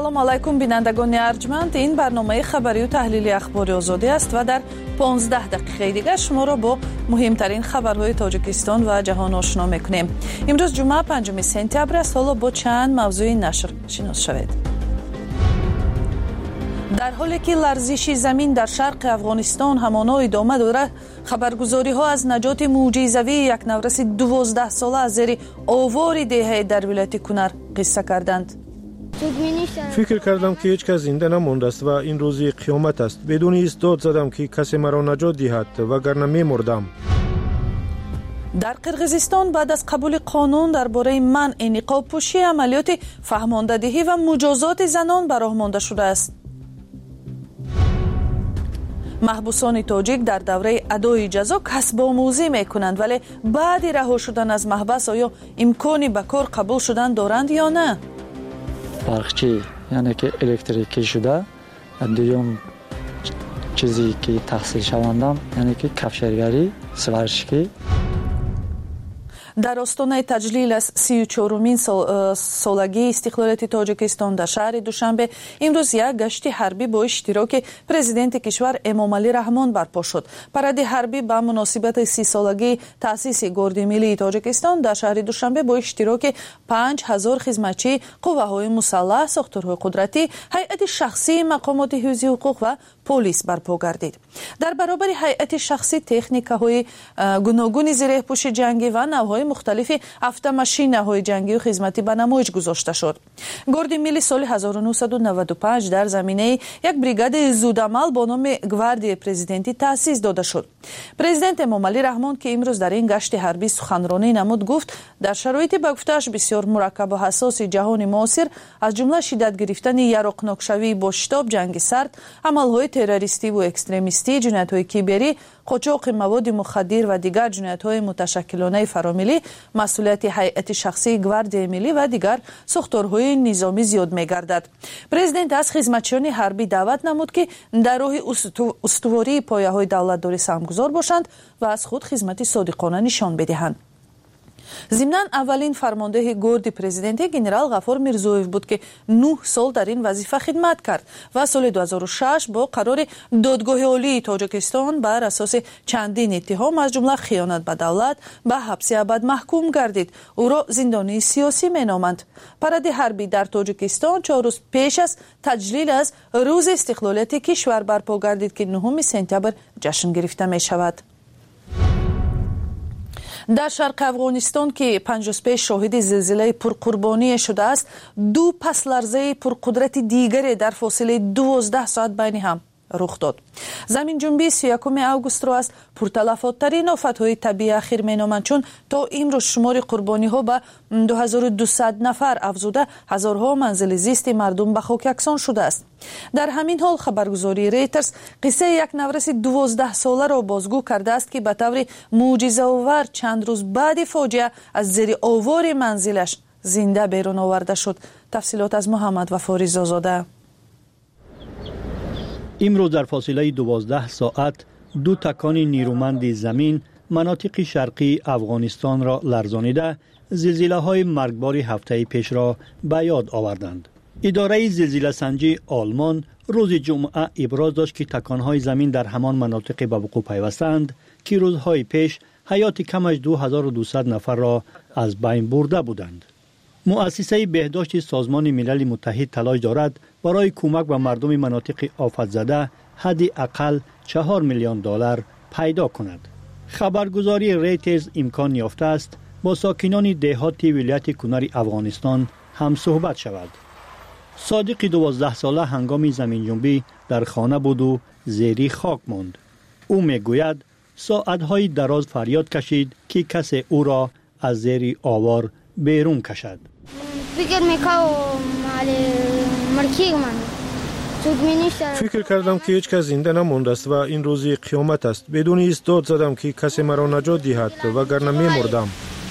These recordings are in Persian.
салом алайкум бинандагони арҷманд. ин барномаи хабарию таҳлили ахбори озодӣ аст ва дар 15 дақиқаи дигар шуморо бо муҳимтарин хабарҳои Тоҷикистон ва ҷаҳон ошно мекунем. имрӯз ҷумъа 5 сентябр аст. ҳоло бо чанд мавзӯи нашр шинос шавед. дар ҳоле ки ларзиши замин дар шарқи Афғонистон ҳамоно идома дорад, хабаргузориҳо аз наҷоти мӯъҷизавии як навраси 12 сола аз зери овори деҳаи дар вилояти Кунар қисса карданд. фикр кардам ки ҳеҷ кас зинда намондааст ва ин рӯзи қиёмат аст. бедуни ист дод задам ки касе маро наҷот диҳад, вагарна мемурдам. дар Қирғизистон баъд аз қабули қонун дар бораи манъи ниқобпӯшӣ амалиёти фаҳмондадиҳӣ ва муҷозоти занон ба роҳ монда шудааст. маҳбусони тоҷик дар давраи адои ҷазо касбомӯзӣ мекунанд, вале баъди раҳо шудан аз маҳбас оё имкони ба кор қабул шудан доранд ё на? барқчӣ яъне ки электрикӣ шуда, дуюм чизе ки таҳсилшавандам яъне ки кафшергарӣ, сваршикӣ. дар остонаи таҷлил аз 34-умин солагии истиқлолияти Тоҷикистон дар шаҳри Душанбе имрӯз як гашти ҳарбӣ бо иштироки президенти кишвар Эмомалӣ Раҳмон барпо шуд. паради ҳарбӣ ба муносибати 30-солагии таъсиси Горди Миллии Тоҷикистон дар шаҳри Душанбе бо иштироки 5000 хизматчии қувваҳои мусаллаҳ, сохторҳои қудратӣ, ҳайати шахсии мақомоти ҳифзи ҳуқуқ ва полис барпо гардид. дар баробари ҳайати шахсӣ техникаҳои гуногуни зирехпӯши ҷангӣ ва навъҳои мухталифи автомашинаҳои ҷангию хизматӣ ба намоиш гузошта шуд. Горди Милли соли 1995 дар заминаи як бригадаи зудамал бо номи Гвардияи президентӣ таъсис дода шуд. Президент Эмомалӣ Раҳмон ки имрӯз дар ин гашти ҳарбӣ суханронӣ намуд, гуфт дар шароити ба гуфтааш бисёр мураккабу ҳассоси ҷаҳони муосир, аз ҷумла шиддат гирифтани яроқнокшавии бо шитоб, ҷанги сард, амалҳои террористиву экстремистӣ, ҷиноятҳои киберӣ, қочоқи маводи мухаддир ва дигар ҷиноятҳои муташаккилонаи фаромилӣ масъулияти ҳайати шахсии Гвардияи Миллӣ ва дигар сохторҳои низомӣ зиёд мегардад. Президент аз хизматчиёни ҳарбӣ даъват намуд ки дар роҳи устувории пояҳои давлатдорӣ самгузор бошанд ва аз худ хизмати содиқона нишон бидиҳанд. зимнан аввалин фармондеҳи гурди президентӣ генерал Ғаффор Мирзоев буд ки 9 сол дар ин вазифа хидмат кард ва соли 2006 бо қарори додгоҳи олии Тоҷикистон бар асоси чандин иттиҳом аз ҷумла хиёнат ба давлат ба ҳабси абад маҳкум гардид. ӯро зиндонии сиёсӣ меноманд. паради ҳарбӣ дар Тоҷикистон 4 рӯз пеш аз таҷлил аз рӯзи истиқлолияти кишвар барпо гардид ки 9 сентябр ҷашн гирифта мешавад. дар шарқи Афғонистон ки 5 рӯз пеш шоҳиди зилзилаи пурқурбоние шудааст, 2 пасларзаи пурқудрати дигаре дар фосилаи 12 соат байни ҳам рух дод. заминҷунбии 31 августро аз пурталафоттарин офатҳои табиӣ ахир меноманд, чун то имрӯз шумори қурбониҳо ба 2200 нафар афзуда, ҳазорҳо манзили зисти мардум ба хок яксон шудааст. дар ҳамин ҳол хабаргузории Reuters қиссаи як навраси 12 соларо бозгӯ кардааст ки ба таври мӯъҷизаовар чанд рӯз баъди фоҷиа аз зери овори манзилаш зинда берун оварда шуд. тафсилот аз Муҳаммад Вафорӣ Зозода. имрӯз дар фосилаи 12 соат 2 такони нирӯманди замин манотиқи шарқии Афғонистонро ларзонида, зилзилаҳои маргбори ҳафтаи пешро ба ёд оварданд. идораи зилзиласанҷии Олмон рӯзи ҷумъа иброз дошт ки таконҳои замин дар ҳамон манотиқе ба вуқӯъ пайвастанд ки рӯзҳои пеш ҳаёти камаш 2200 нафарро аз байн бурда буданд. муассисаи беҳдошти созмони милали муттаҳид талош дорад барои кӯмак ба мардуми манотиқи офатзада ҳадди ақал $4 миллион пайдо кунад. хабаргузории Reuters имкон ёфтааст бо сокинони деҳоти вилояти Кунари Афғонистон ҳамсӯҳбат шавад. содиқи 12 сола ҳангоми заминҷунбӣ дар хона буду зери хок монд. ӯ мегӯяд соатҳои дароз фарёд кашид ки касе ӯро аз зери овор берун кашад. фикр кардам ки ҳеҷ кас зинда намондааст ва ин рӯзи қиёмат аст. бедуни ист дод задам ки касе маро наҷот диҳад, вагарна мемурдам.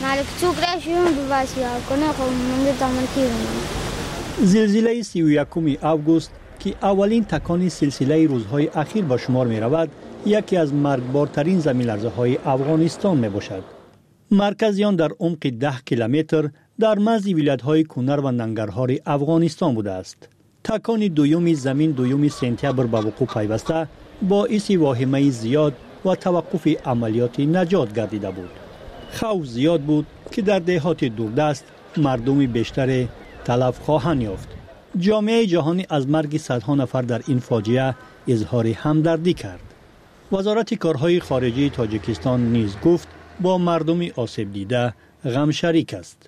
зилзилаи 31 август ки аввалин такони силсилаи рӯзҳои ахир ба шумор меравад, яке аз маргбортарин заминларзаҳои Афғонистон мебошад. маркази он дар умқи 10 километр дар марзи вилоятҳои Кунар ва Нангарҳори Афғонистон будааст. تکان دوم زمین 2 سپتامبر به وقوع پیوسته باعث واهمه زیاد و توقف عملیات نجات گردیده بود. خوف زیاد بود که در دهات دوردست مردم بیشتر تلف خواهند یافت. جامعه جهانی از مرگ صدها نفر در این فاجعه اظهار همدردی کرد. وزارت کارهای خارجه تاجیکستان نیز گفت با مردم آسیب دیده غم شریک است.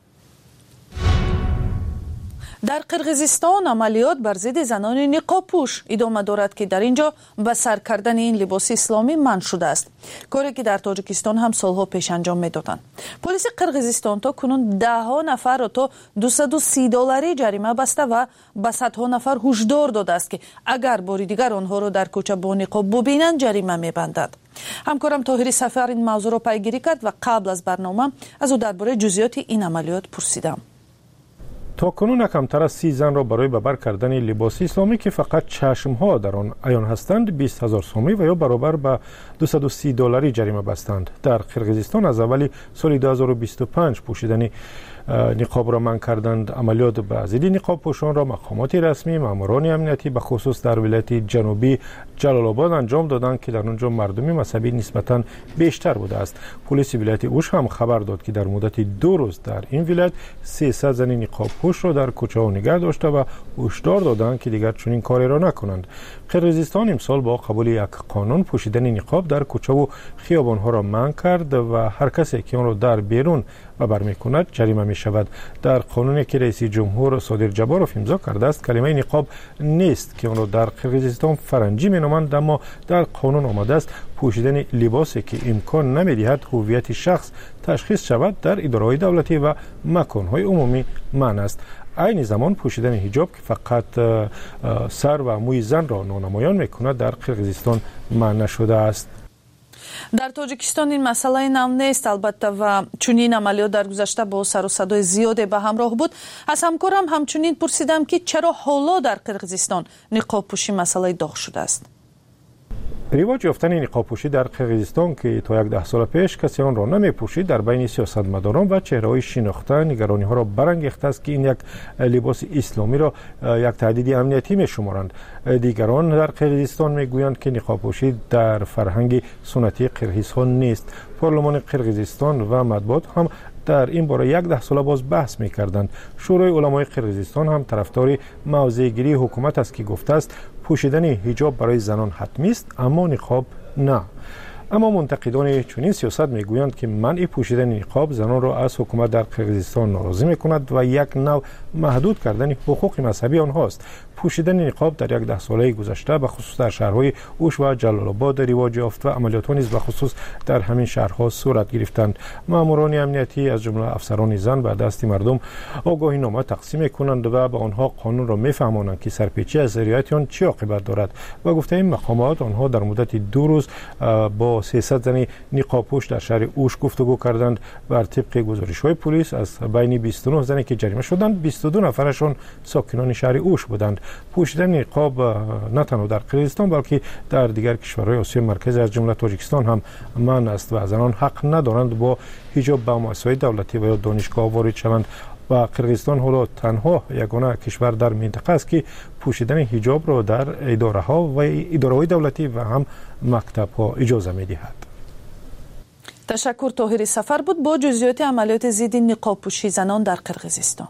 در قرقیزستان عملیات بر ضد زنان نقاب پوش ادامه دارد که در اینجا به سر کردن این لباس اسلامی منع شده است. کاری که در تاجیکستان هم سالها پیش انجام میدادند. پلیس قرقیزستان تا کنون 10 نفر را تا $230 جریمه بسته و به صدها نفر هشدار داده است که اگر باری دیگر آنها را در کوچه با نقاب ببینند جریمه میبندد. همکارم طاهری سفر این موضوع را پیگیری کرد و قبل از برنامه از او درباره جزئیات این عملیات پرسیدم. تا کنون کمتر از 30 زن را برای ببر کردن لباس اسلامی که فقط چشمها در آن عیان هستند 20,000 سومی و یا برابر به $230 جریمه بستند. در قرقیزستان از اولی سال 2025 پوشیدن نقاب را منع کردند. عملیات به ضد نقاب پوشان را مقامات رسمی، ماموران امنیتی به خصوص در ولایت جنوبی جلال آباد انجام دادند که در آنجا مردم مذهبی نسبتاً بیشتر بوده است. پلیس ولایت اوش هم خبر داد که در مدت 2 روز در این ولایت 300 زن نقاب پوش را در کوچه ها نگه داشته و هشدار دادند که دیگر چنین کاری را نکنند. قرقیزستان امسال با قبول یک قانون پوشیدن نقاب در کوچه و خیابان ها را منع کرد و هر کسی که آن را در بیرون ببر می‌کند جریمه می‌شود. در قانونی که رئیس جمهور صادر جبارов امضا کرده است کلمه نقاب نیست که آن را در قرقیزستان فرنگی می‌نامند، اما در قانون آمده است پوشیدن لباسی که امکان نمی‌دهد هویت شخص تشخیص شود در اداره‌های دولتی و مکان‌های عمومی منع است. عین زمان پوشیدن حجاب که فقط سر و موی زن را نانمایان می‌کند در قرقیزستان منع شده است. در تاجیکستان این مسئله نو نیست البته و چنین عملیات در گذشته با سر و صدای زیاد به همراه بود. از همکارم همچنین پرسیدم که چرا حالا در قرقیزستان نقاب پوشی مسئله داغ شده است. رواج یافتن نقاب پوشی در قرقیزستان که تا 10 سال پیش کسی آن را نمی‌پوشید در بین سیاستمداران و چهره‌های شناخته نگرانی ها را برانگیخته است که این یک لباس اسلامی را یک تهدید امنیتی می‌شمارند. دیگران در قرقیزستان می‌گویند که نقاب پوشی در فرهنگ سنتی قرقیزها نیست. پارلمان قرقیزستان و مطبوعات هم در این باره 10 سال باز بحث می‌کردند. شورای علمای قرقیزستان هم طرفدار موضع‌گیری حکومت است که گفته است پوشیدن حجاب برای زنان حتمی است اما نقاب نه. اما منتقدان چنین سیاست میگویند که منع پوشیدن نقاب زنان را از حکومت در قرقیزستان ناراضی میکند و یک نوع محدود کردن حقوق مذهبی آنهاست. پوشیدن نقاب در 10 ساله گذشته به خصوص در شهرهای اوش و جلال آباد رواج یافت و عملیات نیز به خصوص در همین شهرها صورت گرفتند. ماموران امنیتی از جمله افسران زن به دست مردم آگاهی نامه تقسیم میکنند و به آنها قانون را میفهمانند که سرپیچی از رعایت آن چه عاقبت دارد و گفته این مقامات آنها در مدت 2 روز با 300 زن نقاب پوش در شهر اوش گفتگو کردند. بر طبق گزارش‌های پلیس از بین 29 زنی که جریمه شدند 22 نفرشان ساکنان شهر اوش بودند. پوشیدن نقاب نه تنها در قرقیزستان بلکه در دیگر کشورهای آسیای مرکزی از جمله تاجیکستان هم منع است و زنان حق ندارند با حجاب به مؤسسات دولتی و یا دانشگاه وارد شوند و قرقیزستان حالا تنها یگانه کشور در منطقه است که پوشیدن حجاب را در اداره‌ها و اداره‌های دولتی و هم مکتب‌ها اجازه می‌دهد. تشکر طاهری سفر بود با جزئیات عملیات ضد نقاب پوشی زنان در قرقیزستان.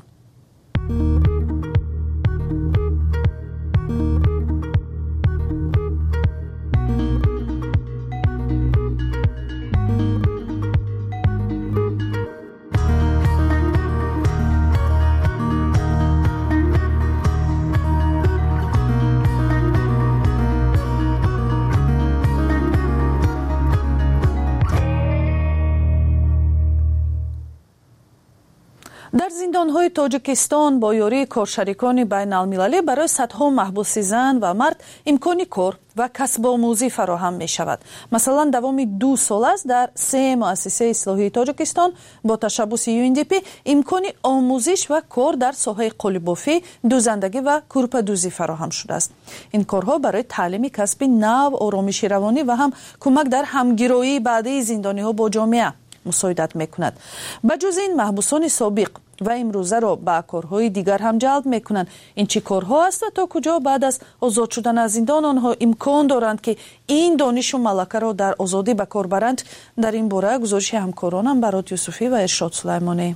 در زندان‌های تاجیکستان با یاری کارشریکان بین‌المللی برای صدها محبوس زن و مرد امکان کار و کسب آموزی فراهم می‌شود. مثلا دوام 2 سال است در 3 مؤسسه اصلاحی تاجیکستان با تشبث UNDP امکان آموزش و کار در ساحه قالی‌بافی، دوزندگی و کورپادوزی فراهم شده است. این کارها برای تعلیم کسب نو، آرامش روانی و هم کمک در همگرایی بعدی زندانی‌ها با جامعه مساعدت میکند. بجز این محبوسان سابق و امروزه را به کارهای دیگر هم جلب میکنند. این چه کارها است و تا کجا بعد از آزاد شدن از زندان آنها امکان دارند که این دانش و ملکه را در آزادی به کار برند؟ در این باره گزارش همکارانم برات یوسفی و ارشاد سلیمانی.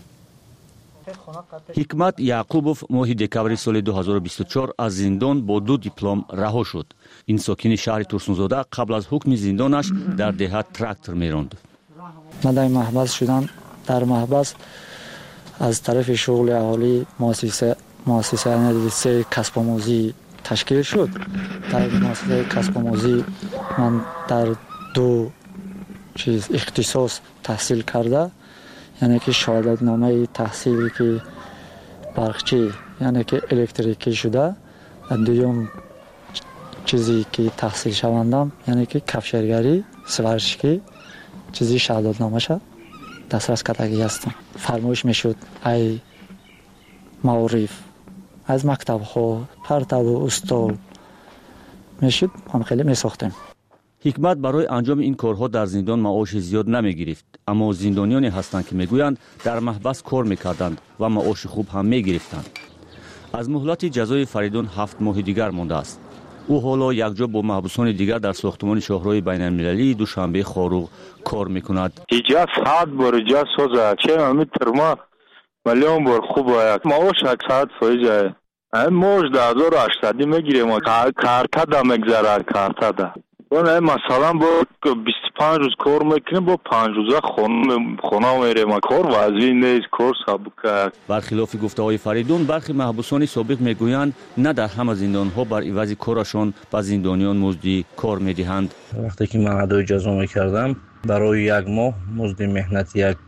حکمت یعقوبов ماه دکامبر سال 2024 از زندان با 2 دیپلم رها شد. این ساکن شهر ترسونزاده قبل از حکم زندانش در دهات تراکتور میراند. من در محبس شدم. در محبس از طرف شغل اهالی مؤسسه انرژی کسب آموزی تشکیل شد. در مؤسسه کسب آموزی من در 2 اختصاص تحصیل کرده، یعنی که شهادت نامه تحصیلی که برقچی یعنی که الکتریکی شده. دوم چیزی که تحصیل شوندم یعنی که کفشرگری سوارشکی چیزی شهادت نامه شد دسترس کردگی هستم. فرمایش میشد ای معارف از مکتب ها پرتاب و استال میشد هم خیلی میساختیم. حکمت برای انجام این کارها در زندان معاش زیاد نمیگرفت، اما زندانیانی هستند که میگویند در محبس کار میکردند و معاش خوب هم میگرفتند. از مهلت جزای فریدون 7 ماه دیگر مانده است. او حالا یکجا با محبوسان دیگر در ساختمان شاهراه بین المللی دوشنبه خاروغ کار میکند. اینجا ساعت برجا سوزه چه میتر ما میلیون بار خوب است. معاش 100 فایده معاش 1800 میگیریم. کارتا میگذره کارتا. اون مثلا با 25 روز کار میکنه با 5 روزه خونه میریم. کار واضحی نیست، کار سابقه. برخلاف گفته‌های فریدون، برخی محبوسان سابق میگویند نه در همه زندان‌ها بر عوض کارشان به زندانیان مزد کار میدهند. وقتی که من ادای جزا میکردم برای 1 ماه مزد مهنت یک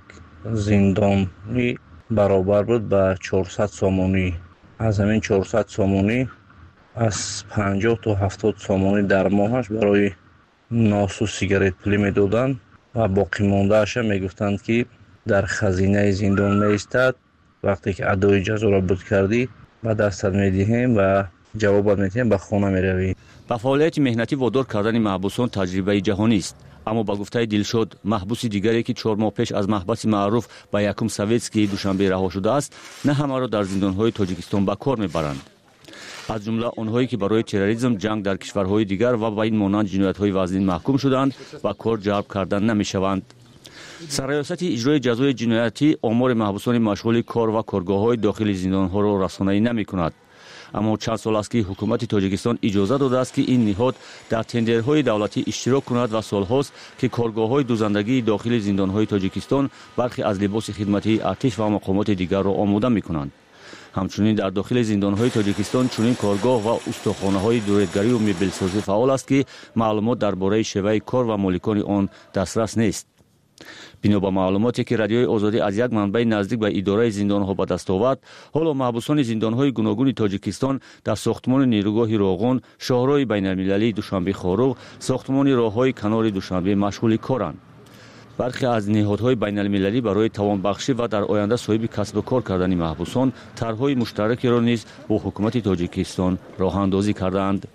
زندانی برابر بود به 400 سومونی. از همین 400 سومونی از 50 تا 70 سومونی در ماهش برای ناس و سیگارت پلی میدادند و باقی مانده‌اش میگفتند که در خزینه زندان میایستد. وقتی که ادای جزا را بود کردی به دستت میدهیم و جوابت میدهیم به خانه میروی. با فعالیت مهنتی وادار کردن محبوسان تجربه جهانی است، اما با گفته دلشاد محبوس دیگری که 4 ماه پیش از محبس معروف به یکم سویتسکی دوشنبه رها شده است، نه همه را در زندان‌های تاجیکستان به کار میبرند. از جمله آنهایی که برای تروریسم، جنگ در کشورهای دیگر و با این مانند جنایت‌های وزین محکوم شدند و کار جلب کردن نمی‌شوند. سرریاست اجرای جزای جنایتی آمار محبوسان مشغول کار و کارگاه‌های داخل زندان‌ها را رسانه‌ای نمی‌کند. اما چند سال است که حکومت تاجیکستان اجازه داده است که این نهاد در تندرهای دولتی اشتراک کند و سال‌هاست که کارگاه‌های دوزندگی داخل زندان‌های تاجیکستان برخی از لباس خدمتی ارتش و مقامات دیگر را آماده می‌کنند. همچنین در داخل زندان‌های تاجیکستان چنین کارگاه و استخوان‌های دورتگری و مبلسازی فعال است که معلومات درباره شیوه کار و مالکان آن دسترس نیست. بنا به معلوماتی که رادیوی آزادی از یک منبع نزدیک به اداره زندان‌ها به دست آورد، حالا محبوسان زندان‌های گوناگون تاجیکستان در ساختمان نیروگاه راغون، شاهراه بین‌المللی دوشنبه خاروغ، ساختمان راه‌های کنار دوشنبه مشغول کارند. برخی از نهادهای بین‌المللی برای توانبخشی و در آینده صاحب کسب و کار کردن محبوسان طرح‌های مشترکی را نیز با حکومت تاجیکستان راه اندازی کردند.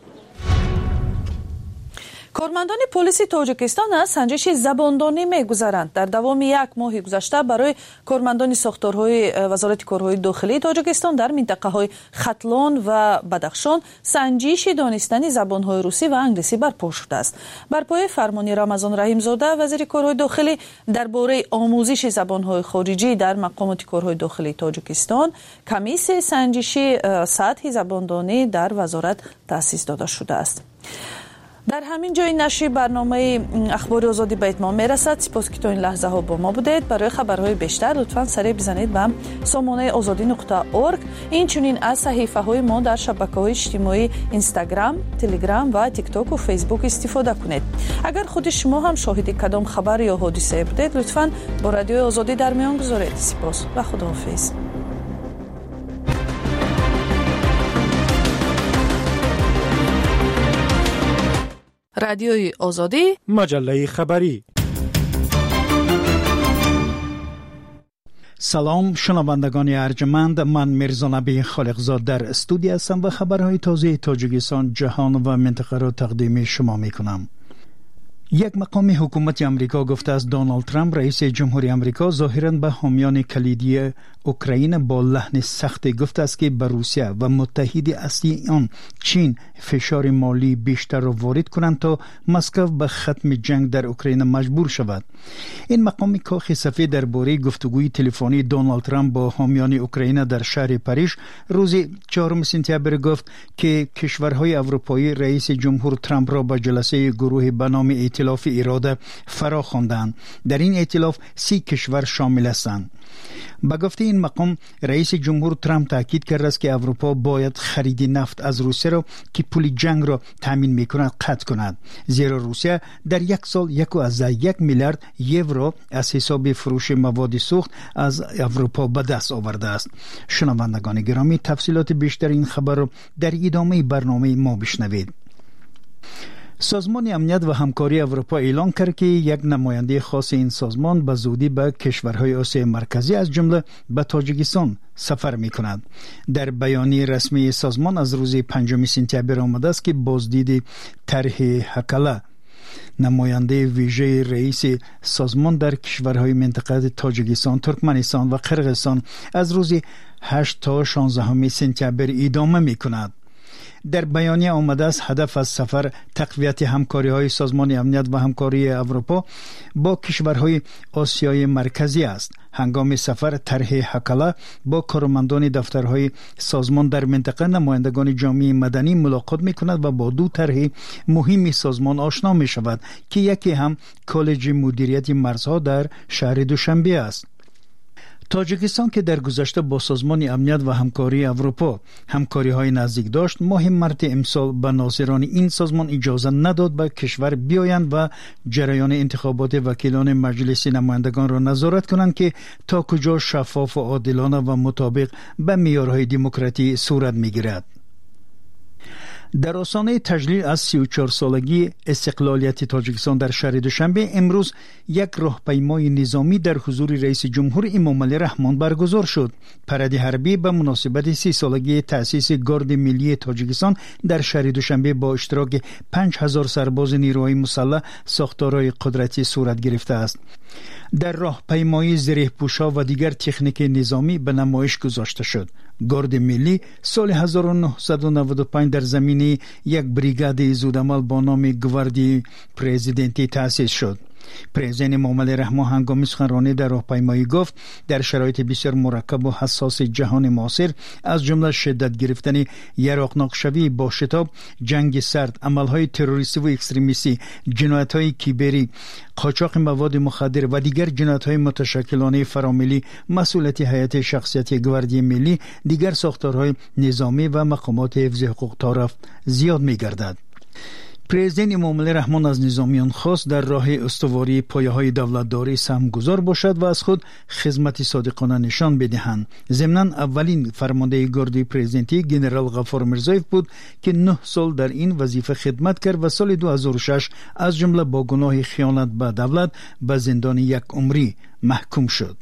کارمندان پلیس تاجیکستان از سنجش زباندانی می‌گذرند. در دوام 1 ماه گذشته برای کارمندان ساختارهای وزارت کارهای داخلی تاجیکستان در منطقه‌های ختلان و بدخشان سنجش دانستن زبان‌های روسی و انگلیسی برپا شده است. بر پایه فرمان رمضان رحیم‌زاده وزیر کارهای داخلی درباره آموزش زبان‌های خارجی در مقامات کارهای داخلی تاجیکستان، کمیسیون سنجشی سطح زباندانی در وزارت تأسیس داده شده است. در همین جای نشر برنامه اخبار آزادی به اتمام میرسد. سپاس که تا این لحظه ها با ما بودید. برای خبرهای بیشتر لطفاً سری بزنید به سامانه azadi.org. این چنین از صحیفه های ما در شبکه‌های اجتماعی اینستاگرام، تلگرام و تیک تاک و فیسبوک استفاده کنید. اگر خود شما هم شاهد کدام خبر یا حادثه بودید لطفاً با رادیوی آزادی در میان گذارید. سپاس و خداحافظ. رادیوی آزادی، مجله خبری. سلام شنوندگان ارجمند، من میرزا نبی خالقزاد در استودیو هستم و خبرهای تازه تاجیکستان، جهان و منطقه را تقدیم شما میکنم. یک مقام حکومت امریکا گفته است دونالد ترامپ رئیس جمهوری امریکا ظاهراً به حامیان کلیدی اوکراین با لحن سخت گفته است که به روسیه و متحد اصلی آن چین فشار مالی بیشتر را وارد کنند تا مسکو به ختم جنگ در اوکراین مجبور شود. این مقام کاخ سفید درباره گفتگوی تلفنی دونالد ترامپ با حامیان اوکراین در شهر پاریس روز 4 سپتامبر گفت که کشورهای اروپایی رئیس جمهور ترامپ را به جلسه گروه به نام ائتلاف اراده فرا خواندند. در این ائتلاف 30 کشور شامل هستند. با گفته این مقام رئیس جمهور ترامپ تاکید کرده است که اروپا باید خرید نفت از روسیه را که پول جنگ را تامین می‌کند قطع کند، زیرا روسیه در یک سال 1.1 میلیارد یورو از حساب فروش مواد سوخت از اروپا به دست آورده است. شنوندگان گرامی، تفصیلات بیشتر این خبر را در ادامه برنامه ما بشنوید. سازمان امنیت و همکاری اروپا اعلام کرد که یک نماینده خاص این سازمان به زودی به کشورهای آسیای مرکزی از جمله به تاجیکستان سفر می کند. در بیانیه رسمی سازمان از روز 5 سپتامبر آمده است که بازدید طرح هکله نماینده ویژه رئیس سازمان در کشورهای منطقه تاجیکستان، ترکمنستان و قرقیزستان از روز 8 تا 16 سپتامبر ادامه می کند. در بیانیه آمده است هدف از سفر تقویت همکاری‌های سازمان امنیت و همکاری اروپا با کشورهای آسیای مرکزی است. هنگام سفر طرح هکله با کارمندان دفترهای سازمان در منطقه نمایندگان جامعه مدنی ملاقات می‌کند و با دو طرح مهم سازمان آشنا می‌شود که یکی هم کالج مدیریت مرزها در شهر دوشنبه است. تاجیکستان که در گذشته با سازمان امنیت و همکاری اروپا همکاری‌های نزدیک داشت، ماه مارس امسال به ناظران این سازمان اجازه نداد به کشور بیایند و جریان انتخابات وکیلان مجلس نمایندگان را نظارت کنند که تا کجا شفاف و عادلانه و مطابق به معیارهای دموکراسی صورت می‌گیرد. در آستانه تجلیل از 34 سالگی استقلالیت تاجیکستان در شهر دوشنبه امروز یک راهپیمای نظامی در حضور رئیس جمهور امامعلی رحمان برگزار شد. پرد حربی به مناسبت 30 سالگی تأسیس گارد ملی تاجیکستان در شهر دوشنبه با اشتراک 5000 سرباز نیروهای مسلح ساختارهای قدرتی صورت گرفته است. در راهپیمایی زره‌پوش‌ها و دیگر تکنیک نظامی به نمایش گذاشته شد. گارد ملی سال 1995 در زمینه یک بریگاد زودعمل با نام گواردی پرزیدنتی تأسیس شد. پرزیدنت امامعلی رحمان هنگام سخنرانی در راهپیمایی گفت در شرایط بسیار مرکب و حساس جهان معاصر از جمله شدت گرفتن یراقناک شوی با شتاب، جنگ سرد، عملهای تروریستی و اکستریمیستی، جنایت‌های کیبری، قاچاق مواد مخدر و دیگر جنایت‌های متشکلانه فراملی مسئولیت هیئت شخصیت گواردی ملی دیگر ساختارهای نظامی و مقامات حفظ حقوق طرف زیاد می‌گردد. پرزیدنت امامعلی رحمان از نظامیان خواست در راه استواری پایه‌های دولتداری سهمگذار باشد و از خود خدمت صادقانه نشان بدهند. ضمناً اولین فرمانده گاردی پرزیدنتی جنرال غفار میرزایف بود که 9 سال در این وظیفه خدمت کرد و سال 2006 از جمله با گناه خیانت به دولت به زندان 1 عمری محکوم شد.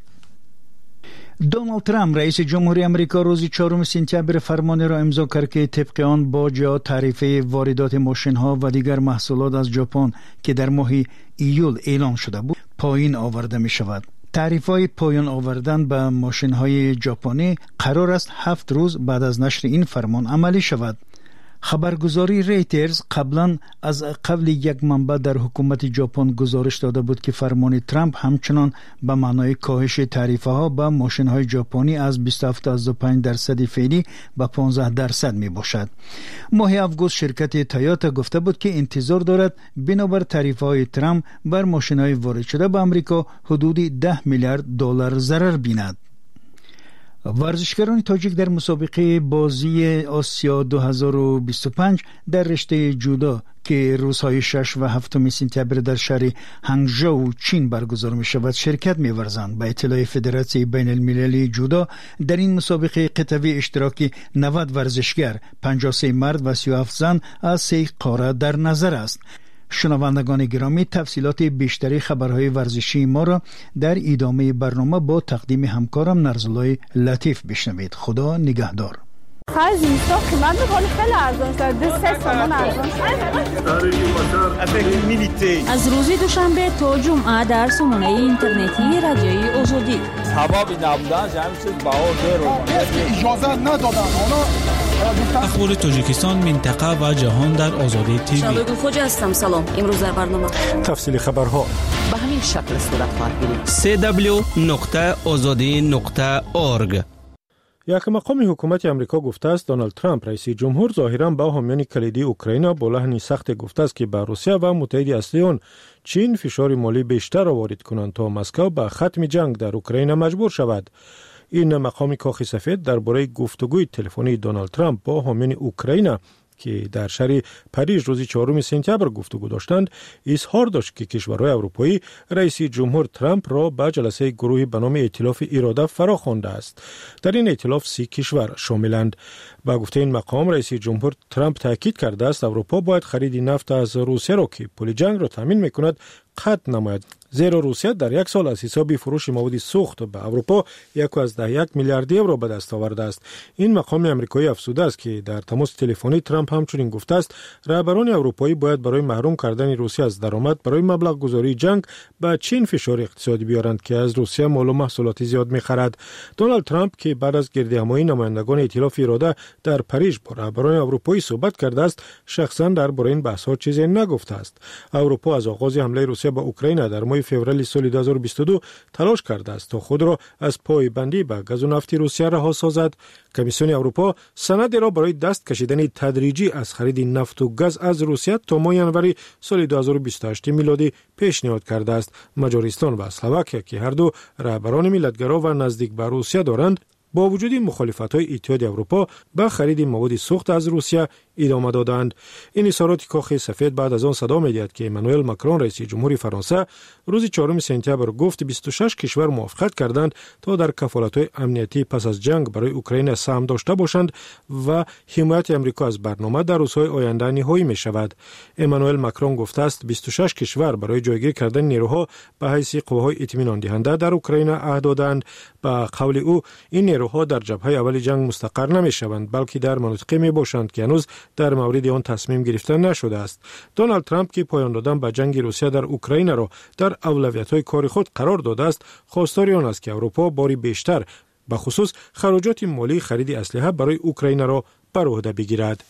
دونالد ترامپ رئیس جمهوری آمریکا روز 4 سپتامبر فرمانی را امضا کرد که طبق آن باج تعرفه واردات ماشین‌ها و دیگر محصولات از ژاپن که در ماه ایول اعلام شده بود پایین آورده می شود. تعرفه‌های پایان آوردن به ماشین‌های ژاپنی قرار است 7 روز بعد از نشر این فرمان عملی شود. خبرگزاری ریترز قبلا از قبل یک منبع در حکومت ژاپن گزارش داده بود که فرمان ترامپ همچنان به معنای کاهش تعرفه‌ها به ماشین‌های ژاپنی از 27.5% فعلی به 15% می باشد. ماه آگوست شرکت تویوتا گفته بود که انتظار دارد بنابر تعرفه‌های ترامپ بر ماشین‌های وارد شده به آمریکا حدود 10 میلیارد دلار ضرر بیند. ورزشکاران تاجیک در مسابقه بازی آسیا 2025 در رشته جودو که روزهای 6 و 7 سپتامبر در شهر هنگژو چین برگزار می شود شرکت می ورزند. به اطلاع فدراسیون بین المللی جودو در این مسابقه قطعی اشتراکی 90 ورزشگر، 53 مرد و 37 زن از 3 قاره در نظر است. شنوندگان گرامی، تفصیلات بیشتری خبرهای ورزشی ما را در ادامه برنامه با تقدیم همکارم نرزالای لطیف بشنوید. خدا نگهدار. خرج اینستا قیمت ولی خیلی ارزان شده 2-3 تومان ارزان شده. از روز دوشنبه تا جمعه در سامانه اینترنتی رادیوی آزادی حبابی نبودن همین چیز بها زیر اجازه ندادن اخبار تاجیکستان منطقه و جهان در آزادی تیوی. شالوگو خوجا هستم. سلام. امروز در برنامه تفصیل خبرها به همین شکل صورت خواهد گرفت. www.azadi.org. یک مقام حکومت امریکا گفته است دونالد ترامپ رئیس جمهور ظاهراً با حامیان کلیدی اوکراین با لحنی سخت گفته است که به روسیه و متحد اصلی آن چین فشار مالی بیشتر وارد کنند تا مسکو به ختم جنگ در اوکراین مجبور شود. این مقام کاخ سفید درباره گفتگوی تلفنی دونالد ترامپ با حامیان اوکراین که در شهر پاریس روز 4 سپتامبر گفتگو داشتند اظهار داشت که کشورهای اروپایی رئیس جمهور ترامپ را به جلسه گروهی به نام ائتلاف اراده فرا خوانده است. در این ائتلاف 30 کشور شاملند. با گفته این مقام رئیس جمهور ترامپ تاکید کرده است اروپا باید خرید نفت از روسیه را که پول جنگ را تامین میکند قطع نماید، زیرا روسیه در یک سال از حساب فروش مواد سوخت به اروپا 1.1 میلیارد یورو به دست آورده است. این مقام آمریکایی افزوده است که در تماس تلفنی ترامپ همچنین گفته است رهبران اروپایی باید برای محروم کردن روسیه از درآمد برای مبلغ گذاری جنگ به چین فشار اقتصادی بیارند که از روسیه مال و محصولات زیاد میخرد. دونالد ترامپ که بعد از گردهمایی نمایندگان ائتلاف اراده در پاریس با رهبران اروپایی صحبت کرده است شخصا درباره این بحث‌ها چیزی نگفته است. اروپا از آغاز حمله روسیه به اوکراین در ماه فوریه سال 2022 تلاش کرده است تا خود را از پایبندی به گاز و نفت روسیه رها سازد. کمیسیون اروپا سندی را برای دست کشیدن تدریجی از خرید نفت و گاز از روسیه تا ماه ژانویه سال 2028 میلادی پیشنهاد کرده است. مجارستان و اسلواکیه که هر دو رهبران ملتگرا و نزدیک به روسیه دارند با وجود مخالفت‌های اتحاد اروپا به خرید مواد سوخت از روسیه ادامه دادند. این اظهارات کاخ سفید بعد از آن صدا می‌دهد که امانوئل ماکرون رئیس جمهوری فرانسه روز 4 سپتامبر گفت 26 کشور موافقت کردند تا در کفالت‌های امنیتی پس از جنگ برای اوکراین سهم داشته باشند و حمایت آمریکا از برنامه در روزهای آینده نهایی می‌شود. امانوئل ماکرون گفته است 26 کشور برای جایگیر کردن نیروها به حیث قواهای اطمینان دهنده در اوکراین عهد دادند. به قول او این نیروها در جبهه اول جنگ مستقر نمی‌شوند بلکه در مناطقی می‌باشند که هنوز در مورد آن تصمیم گرفته نشده است. دونالد ترامپ که پایان دادن به جنگ روسیه در اوکراین را در اولویت‌های کار خود قرار داده است، خواستار آن است که اروپا باری بیشتر به خصوص خراجات مالی خرید اسلحه برای اوکراین را بر عهده بگیرد.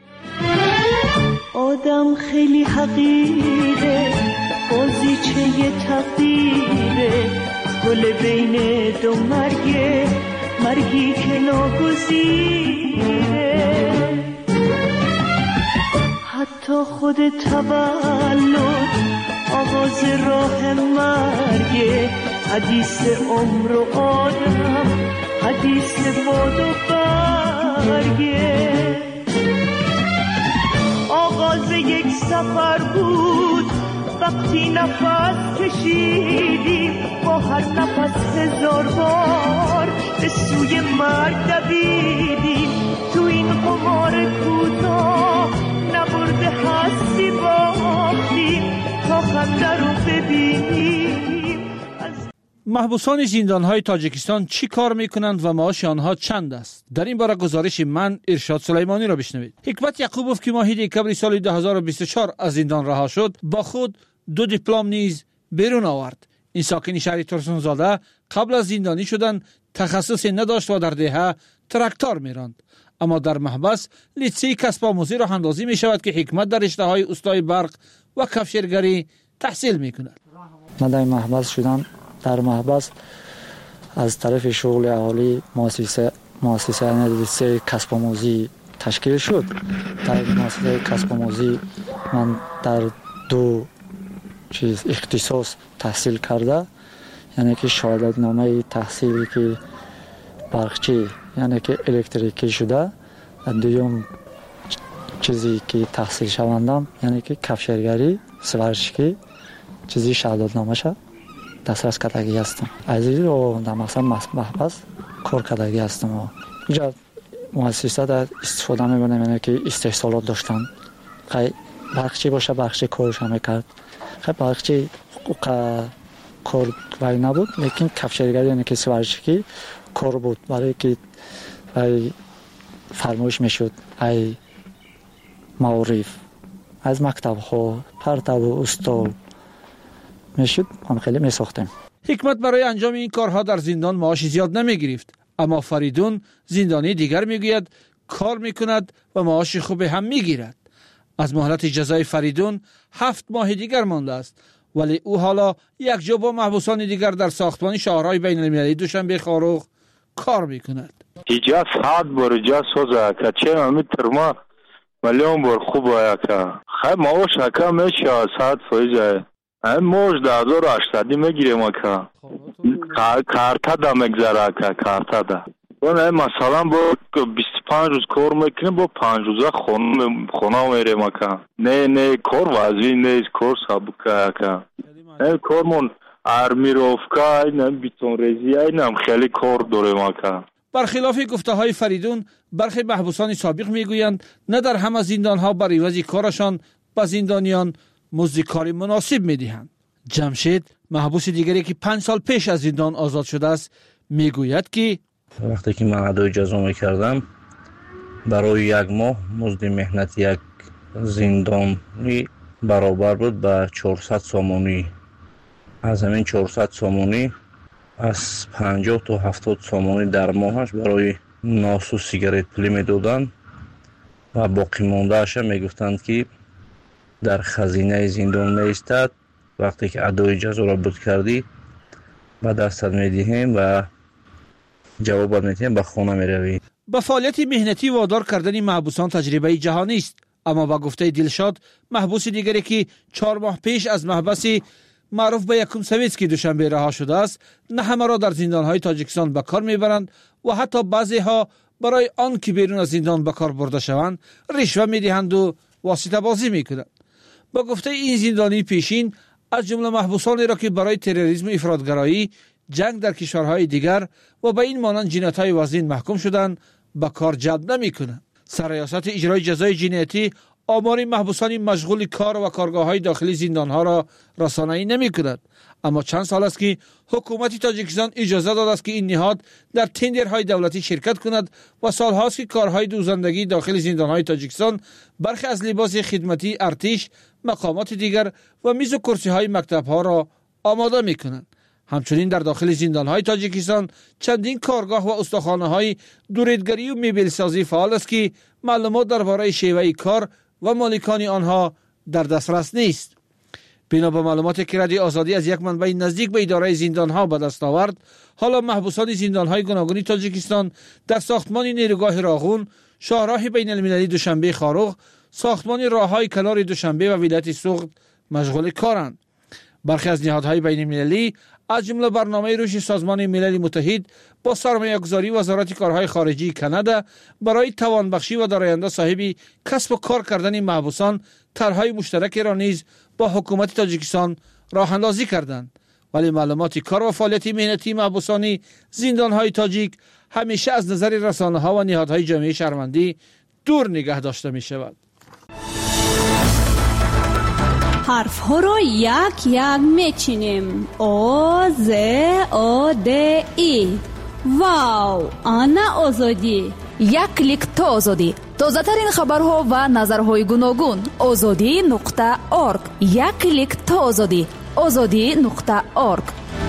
آدم خیلی حقیره، بازیچه تقدیره، گل بین دو مرگی که ناگزیره. حتی خود تولد آغاز راه مرگه، حدیث عمر و آدم، حدیث باد و برگه. آغاز یک سفر بود وقتی نفس کشیدیم، با هر نفس 1000 بار به سوی مرگ دویدیم. تو این قمار کوتاه نبرده هستی باختیم تا خنده رو ببینیم. محبوسان زندان‌های تاجیکستان چی کار میکنند و معاش آنها چند است؟ در این باره گزارش من ارشاد سلیمانی را بشنوید. حکمت یعقوبوف که ماه دکبر سال 2024 از زندان رها شد با خود 2 دیپلم نیز بیرون آورد. این ساکن شهر ترسونزاده قبل از زندانی شدن تخصصی نداشت و در دهه تراکتور میراند، اما در محبس لیسه کسب آموزی راه اندازی می شود که حکمت در رشته‌های اوستای برق و کفشرگری تحصیل می کند. من در محبس شدم. در محبس از طرف شغل اهالی مؤسسه لیسه کسب آموزی تشکیل شد. در مؤسسه کسب آموزی من در 2 اختصاص تحصیل کرده، یعنی که شهادت نامه تحصیلی که برقچی یعنی که الکتریکی شده. دوم چیزی که تحصیل شوندم یعنی که کفشرگری سوارشکی چیزی شهادت نامه شد دسترس کردگی هستم. از این رو در مقصد محبس کار کردگی هستم. اینجا مؤسسه در استفاده میبینم یعنی که استحصالات داشتن. برقچی باشه برقچی کارش هم میکرد. برقچی کار ولی نبود، لیکن کفشرگری یعنی که سوارشکی کار بود برای که فرمایش میشد ای معارف از مکتب ها پرتاب و استال میشد هم خیلی میساختیم. حکمت برای انجام این کارها در زندان معاش زیاد نمیگرفت، اما فریدون زندانی دیگر میگوید کار میکند و معاش خوب هم میگیرد. از مهلت جزای فریدون 7 ماه دیگر مانده است، ولی او حالا یک جا با محبوسان دیگر در ساختمان شاهراه بین المللی دوشنبه خاروغ کار میکند. ایجا ساعت بر جا سوزا که چه امی ترما ملیون بر خوب آیا که خیلی معاش که میشه ساعت فایجه موش 1800 میگیره ما که کارتا دا مگذاره که کارتا دا مثلا با 25 روز کار میکنه با 5 روزه خونه میره ما که نه کار وزی نه کار سابقه که نه کارمون ارمیروفکا نه بیتون ریزی نه خیلی کار داره ما که. برخلاف گفته های فریدون، برخی محبوسان سابق میگویند نه در همه زندان ها بر عوض کارشان به زندانیان مزد کاری مناسب میدهند. جمشید محبوس دیگری که 5 سال پیش از زندان آزاد شده است میگوید که وقتی که من ادای جزا میکردم برای 1 ماه مزد مهنت یک زندانی برابر بود به 400 سومونی. از همین 400 سومونی از 50 تا 70 سومونی در ماهش برای ناس و سیگارت پلی میدادن و باقی موندهش میگفتند که در خزینه زندان میستد، وقتی که ادای جزا را بود کردی به دستت میدهیم و جواب میدهیم به خانه میروی. با فعالیت مهنتی وادار کردن محبوسان تجربه جهانی است، اما با گفته دلشاد محبوس دیگری که 4 ماه پیش از محبس معروف به یکم سویتسکی دوشنبه رها شده است نه همه را در زندان‌های تاجیکستان به کار میبرند و حتی بعضی ها برای آن که بیرون از زندان به کار برده شوند رشوه میدهند و واسطه بازی میکنند. با گفته این زندانی پیشین از جمله محبوسانی را که برای تروریسم و افراطگرایی، جنگ در کشورهای دیگر و به این مانند جنایت‌های وزین محکوم شدند به کار جلب نمی‌کنند. سرریاست اجرای جزای جنایتی آمار محبوسان مشغول کار و کارگاه‌های داخلی زندان‌ها را رسانه‌ای نمی‌کند، اما چند سال است که حکومت تاجیکستان اجازه داده است که این نهاد در تندرهای دولتی شرکت کند و سال‌هاست که کارهای دوزندگی داخل زندان‌های تاجیکستان برخی از لباس خدمتی ارتش، مقامات دیگر و میز و کرسی‌های مکتب‌ها را آماده می‌کنند. همچنین در داخل زندان‌های تاجیکستان چندین کارگاه و استخوان‌های دوریدگری و میبلسازی فعال است که معلومات درباره شیوه کار و مالکان آنها در دسترس نیست. بنا به معلوماتی که رادیو آزادی از یک منبع نزدیک به اداره زندان‌ها به دست آورد، حالا محبوسان زندان‌های گوناگون تاجیکستان در ساختمان نیروگاه راغون، شاهراه بین المللی دوشنبه خاروغ، ساختمان راههای کنار دوشنبه و ولایت سوخت مشغول کارند. برخی از نهادهای بین المللی از جمله برنامه رشد سازمان ملل متحد با سرمایه‌گذاری وزارت کارهای خارجی کانادا برای توانبخشی و در آینده صاحب کسب و کار کردن محبوسان طرح‌های مشترک را نیز با حکومت تاجیکستان راه اندازی کردند، ولی معلومات کار و فعالیت مهنتی محبوسان زندان‌های تاجیک همیشه از نظر رسانه‌ها و نهادهای جامعه شهروندی دور نگه داشته می‌شود. حرف ها را یک یک میچینیم. او ز او د ای. واو، آنا آزادی. یک کلیک تا آزادی. تازه ترین خبرها و نظرهای گوناگون. azadi.org. یک کلیک تا آزادی. azadi.org.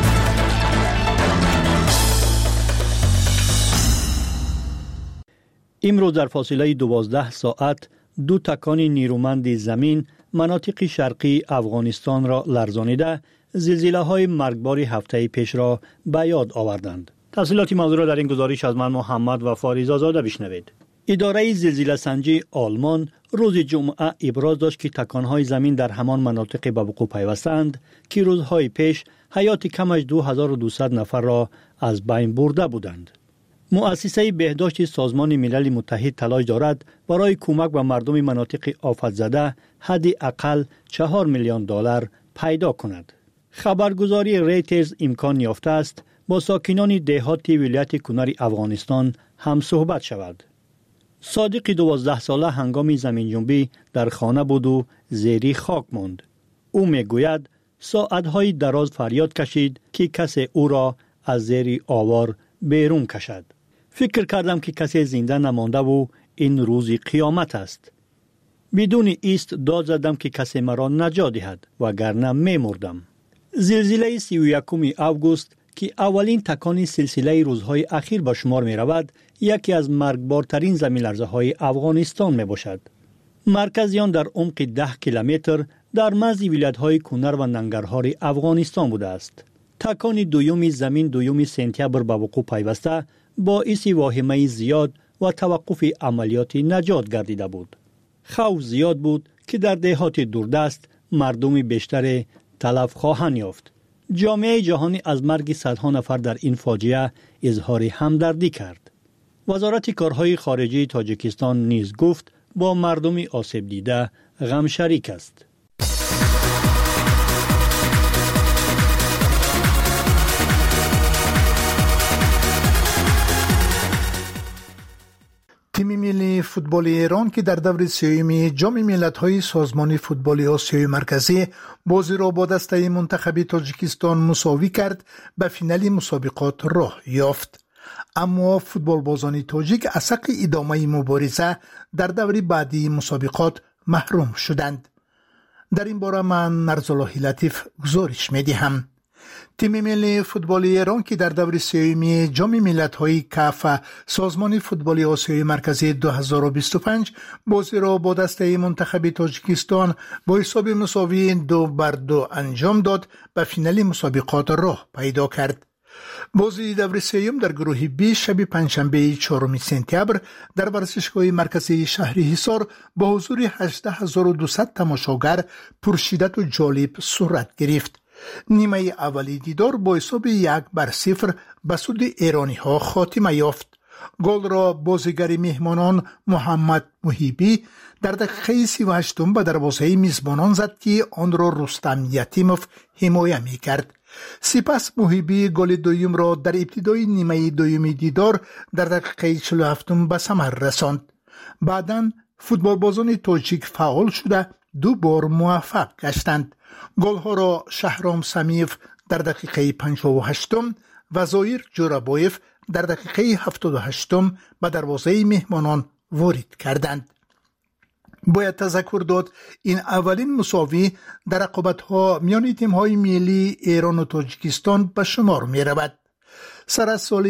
امروز در فاصله 12 ساعت 2 تکان نیرومند زمین مناطق شرقی افغانستان را لرزانیده زلزله‌های مرگبار هفته پیش را به یاد آوردند. تفصیلات موضوع را در این گزارش از من محمد و فاریزا زاده بشنوید. اداره زلزله سنجی آلمان روز جمعه ابراز داشت که تکان‌های زمین در همان مناطق به وقوع پیوستند که روزهای پیش حیات کمش 2200 نفر را از بین برده بودند. مؤسسه بهداشت سازمان ملل متحد تلاش دارد برای کمک به مردم مناطق آفت زده حداقل 4 میلیون دلار پیدا کند. خبرگزاری ریترز امکان یافته است با ساکنان دهات ولایت کنر افغانستان هم صحبت شود. صادق 12 ساله هنگام زمین جنبی در خانه بود و زیر خاک ماند. او میگوید ساعتهای دراز فریاد کشید که کسی او را از زیر آوار بیرون کشد. فکر کردم که کسی زنده نمانده و این روز قیامت است. بدون ایست داد زدم که کسی مرا نجات دهد وگرنه می‌مردم. زلزله 31 آگوست که اولین تکان سلسله روزهای اخیر به شمار می رود، یکی از مرگبارترین زمین‌لرزه‌های افغانستان می باشد. مرکز آن در عمق 10 کیلومتر در مرز ولایت‌های کنر و ننگرهار افغانستان بوده است. تکان دوم زمین 2 سپتامبر به وقوع پیوسته باعث واهمه زیاد و توقف عملیات نجات گردیده بود. خوف زیاد بود که در دهات دوردست مردم بیشتر تلف خواهند یافت. جامعه جهانی از مرگ صدها نفر در این فاجعه اظهار همدردی کرد. وزارت کارهای خارجه تاجیکستان نیز گفت با مردم آسیب دیده غم شریک است. تیم ملی فوتبال ایران که در دور سوم جام ملت‌های سازمان فوتبال آسیای مرکزی بازی را با دسته منتخب تاجیکستان مساوی کرد، به فینال مسابقات راه یافت. اما فوتبال بازان تاجیک از حق ادامه مبارزه در دور بعدی مسابقات محروم شدند. در این باره من نرزالله لطیف گزارش می‌دهم. تیم ملی فوتبال ایران که در دور سوم جام ملت‌های کاف سازمان فوتبال آسیای مرکزی 2025 بازی را با دسته منتخب تاجیکستان با حساب مساوی 2-2 انجام داد، به فینال مسابقات راه پیدا کرد. بازی دور سوم در گروه بی شب پنجشنبه 4 سپتامبر در ورزشگاه مرکزی شهر حصار با حضور 18200 تماشاگر پرشدت و جالب صورت گرفت. نیمه اولی دیدار با حساب 1-0 به سود ایرانی ها خاتمه یافت. گل را بازیگر مهمانان محمد محیبی در دقیقه 38 به دروازه میزبانان زد که آن را رستم یتیموف حمایت می کرد. سپس محیبی گل دوم را در ابتدای نیمه دوم دیدار در دقیقه 47 به ثمر رساند. بعداً فوتبال بازان تاجیک فعال شده 2 بار موفق گشتند. گل‌ها را شهرام سمیف در دقیقه 58 و زایر جورابایف در دقیقه 78 به دروازه مهمانان وارد کردند. باید تذکر داد این اولین مساوی در رقابت‌ها میان تیم‌های ملی ایران و تاجیکستان به شمار می‌رود. سر از سال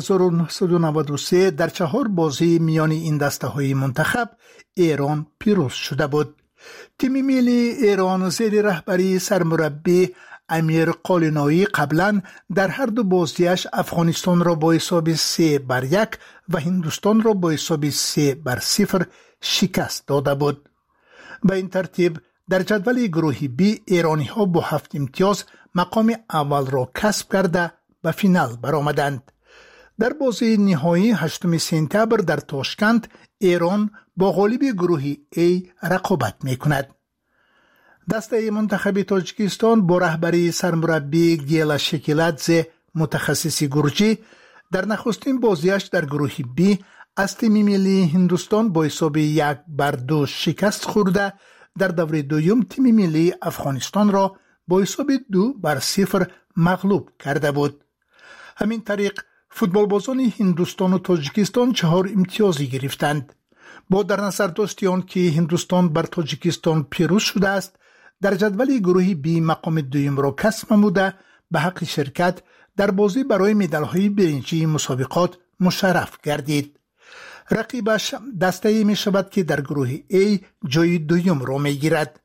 1993 در 4 بازی میان این دسته‌های منتخب ایران پیروز شده بود. تیم ملی ایران زیر رهبری سرمربی امیر قالینایی قبلا در هر دو بازیش افغانستان را با حساب 3-1 و هندوستان را با حساب 3-0 شکست داده بود. به این ترتیب در جدول گروه بی ایرانی ها با 7 امتیاز مقام اول را کسب کرده به فینال برآمدند. در بازی نهایی 8 سپتامبر در تاشکند ایران با غالب گروه A رقابت می‌کند. دسته منتخب تاجیکستان با رهبری سرمربی گیلا شکیلادزه متخصص گرجی در نخستین بازیش در گروه B از تیم ملی هندوستان با حساب 1-2 شکست خورده، در دوره دوم تیم ملی افغانستان را با حساب 2-0 مغلوب کرده بود. همین طریق فوتبال بازان هندوستان و تاجیکستان 4 امتیازی گرفتند. با در نظر داشت آن که هندوستان بر تاجیکستان پیروز شده است، در جدول گروه بی مقام دوم را کسب نموده به حق شرکت در بازی برای مدال‌های برنجی مسابقات مشرف گردید. رقیبش دسته می شود که در گروه A جای دوم را می گیرد.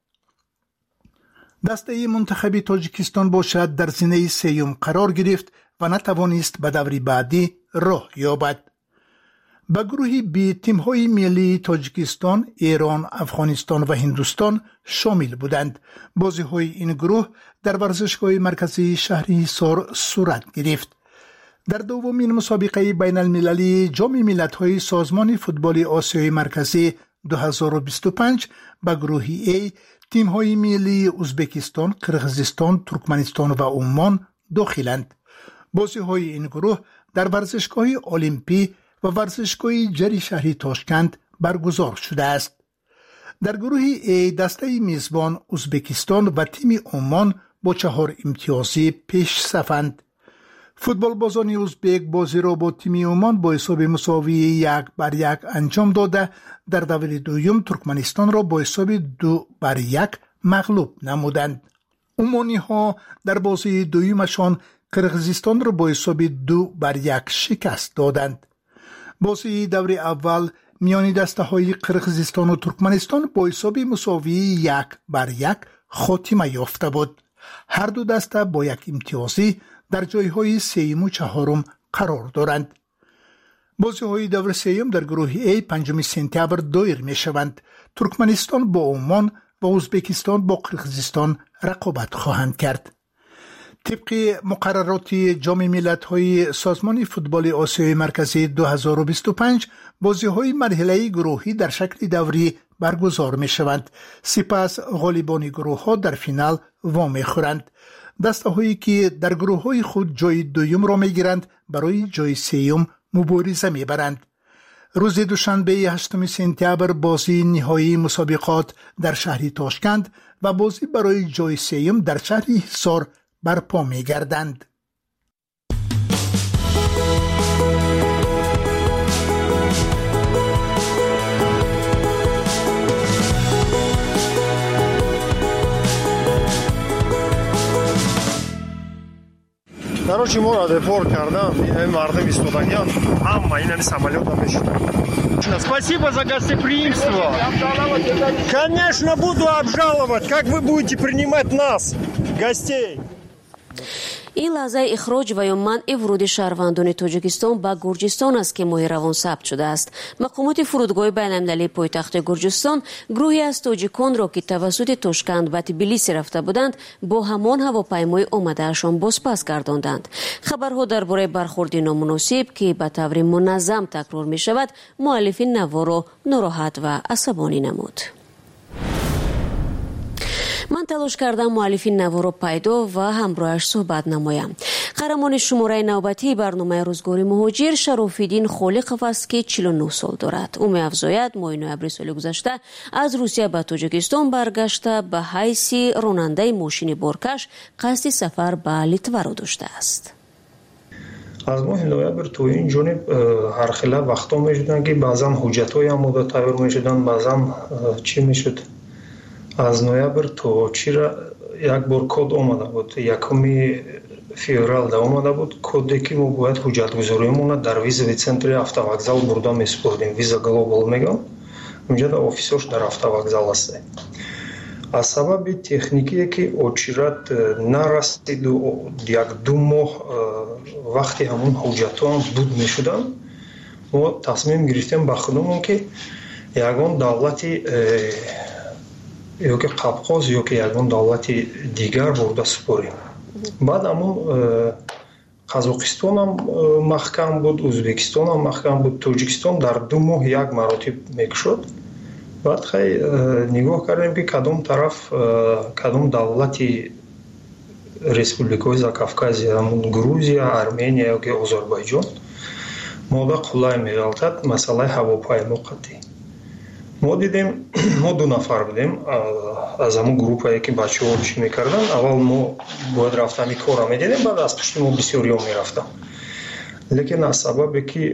دسته منتخب تاجیکستان باشد در زینه سوم قرار گرفت و نتوانست به دور بعدی راه یابد. به گروه بی تیم‌های ملی تاجیکستان، ایران، افغانستان و هندوستان شامل بودند. بازی‌های این گروه در ورزشگاه مرکزی شهر حصار صورت گرفت. در دومین مسابقه بین المللی جام ملت‌های سازمان فوتبال آسیای مرکزی 2025 به گروه A تیم‌های ملی ازبکستان، قرقیزستان، ترکمنستان و عمان داخلند. بازی‌های این گروه در ورزشگاه المپی و ورزشگاه جری شهری تاشکند برگزار شده است. در گروه A دسته میزبان ازبکستان و تیم عمان با 4 امتیازی پیش صفند. فوتبالبازان ازبک بازی را با تیم عمان با حساب مساوی 1-1 انجام داده در دور دوم ترکمنستان را با حساب 2-1 مغلوب نمودند. عمانی ها در بازی دومشان قرقیزستان را با حساب 2-1 شکست دادند. بازی دور اول میان دسته های قرقیزستان و ترکمنستان با حساب مساوی 1-1 خاتمه یافته بود. هر دو دسته با یک امتیازی در جایهای سوم و چهارم قرار دارند. بازی های دور سوم در گروه A 5 سپتامبر دایر می شوند. ترکمنستان با عمان و ازبکستان با قرقیزستان رقابت خواهند کرد. طبق مقررات جام ملت‌های سازمان فوتبال آسیای مرکزی 2025 بازی‌های مرحله گروهی در شکل دوری برگزار می‌شوند. سپس غالبان گروه‌ها در فینال وام می‌خورند. دسته‌هایی که در گروه‌های خود جای دوم را می‌گیرند برای جای سوم مبارزه می‌برند. روز دوشنبه 8 سپتامبر بازی نهایی مسابقات در شهر تاشکند و بازی برای جای سوم در شهر حصار برپا می‌گردند. Короче, мы депорт кардам, мардам истодаган, ҳама инами самолёта мешудам. Спасибо за гостеприимство. Конечно, буду обжаловать, как вы будете принимать нас, гостей. این لحظه اخراج و یا منع ورود شهروندان تاجیکستان به گرجستان است که ماه روان ثبت شده است. مقامات فرودگاه بین‌المللی پایتخت گرجستان گروهی از تاجیکان را که توسط تاشکند و تبلیس رفته بودند با همان هواپیمای آمده‌شان بازپس گرداندند. خبرها درباره برخورد نامناسب که به طور منظم تکرار می شود مؤلف نوا را ناراحت و عصبانی نمود. من تلاش کردم مؤلف نوا را پیدا و همراهش صحبت نمایم. قهرمان شماره نوبتی برنامه روزگار مهاجر شراف‌الدین خالقов است که 49 سال دارد. او می‌افزاید ماه نوامبر سال گذشته از روسیه به تاجیکستان برگشته به حیث راننده ماشین بارکش قصد سفر به لیتوا را داشته است. از ماه نوامبر تو این جانب هر خیلی وقتا می‌شدن که بعضا حجت‌های آماده تیار می‌شدن، بعضا چی می‌شد؟ از نوامبر تو چرا یک بار کد آمده بود، یکمی فеврал آمده بود کدی که ما باید حجت گذاریمون در ویزا центр автовокзал برده میسپردیم. ویزا گلوبال میگم، اونجا در آفیسش در автовокзал است. از سبب تکنیکی که اوچرات نرسید و یک دو ماه وقتی همون حجت هم بود میشدن، ما تصمیم گرفتیم با خودمون که یگان دولتی یا که قبقاز یا که یگان دولتی دیگر برده سپاریم. بعد همون قزاقستان هم محکم بود، ازبکستان هم محکم بود، تاجیکستان در 2 ماه یک مراتب میکشد. بعد خیلی نگاه کردیم که کدام طرف کدام دولتی республикаи Закавказья, Грузия, Армения yoki Ozarbayjon moda qulay me'yorda masalai havopoyma qat'i. ما دیدیم ما 2 نفر بودیم از همون گروهی که بچه‌ها چی می‌کردن. اول ما باید رفتن کارا می‌دیدیم، بعد از پشت ما بسیاری می‌رفتن. لیکن از سببی که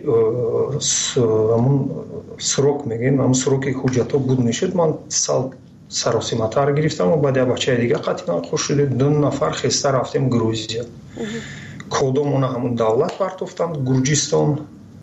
همون سروک میگیم، همون سروک حجتا بود میشد، من سال سراسیمتر گرفتم و بعد بچه دیگه قطعا خوش شده 2 نفر خسته رفتیم گروزیا. کدومون همون دولت پرتوفتن گرجستان.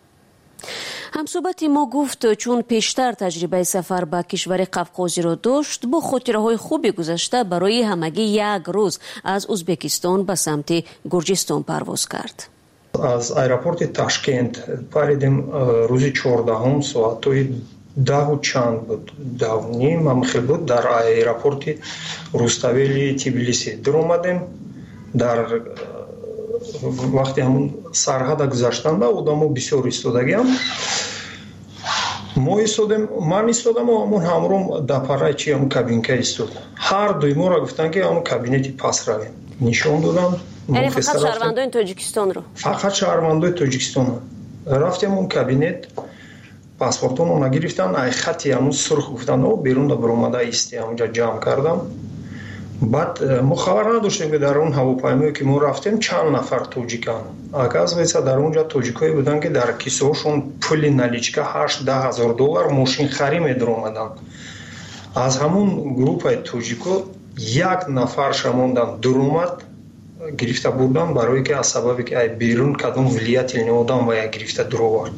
همصحبت ما گفت چون پیشتر تجربه سفر به کشور قفقازی را داشت، با خاطره‌های خوبی گذشته برای همگی 1 روز از ازبکستان به سمت گرجستان پرواز کرد. از ایرپورت تاشکند پریدیم روز 14 ساعتای 10 و چند بود، 10 و نیم هم خیلی بود. در ایرپورت روستاویلی تبلیسی در اومدیم. در وقتی همون سرحد گذاشتن و آدم‌ها بسیار ایستادگی هم ما ایستادیم، من ایستادم و همون همروم در پره چی همون کابینکه ایستاد. هر دوی ما را گفتن که همون کابینتی پس رویم، نشان دادم. یعنی فقط شهروندان تاجیکستان رو؟ فقط شهروندان تاجیکستان رفتیم اون کابینت، پاسپورتون رو نگرفتن، ای خطی همون سرخ گفتن او بیرون دا برامده ایستی. همونجا جمع کردم، بعد ما خبر نداشتیم که در اون هواپیمایی که ما رفتیم چند نفر توجیکان. اکاز در اونجا توجیکایی بودن که در کیسه هاشون پول نالیچکا 8-10 هزار دلار ماشین خری می‌در اومدن. از همون گروه توجیکو یک نفر شموندن در اومد گرفته بردن برای که از سببی که بیرون کدام ولیت نمودن و یک گرفته در آورد.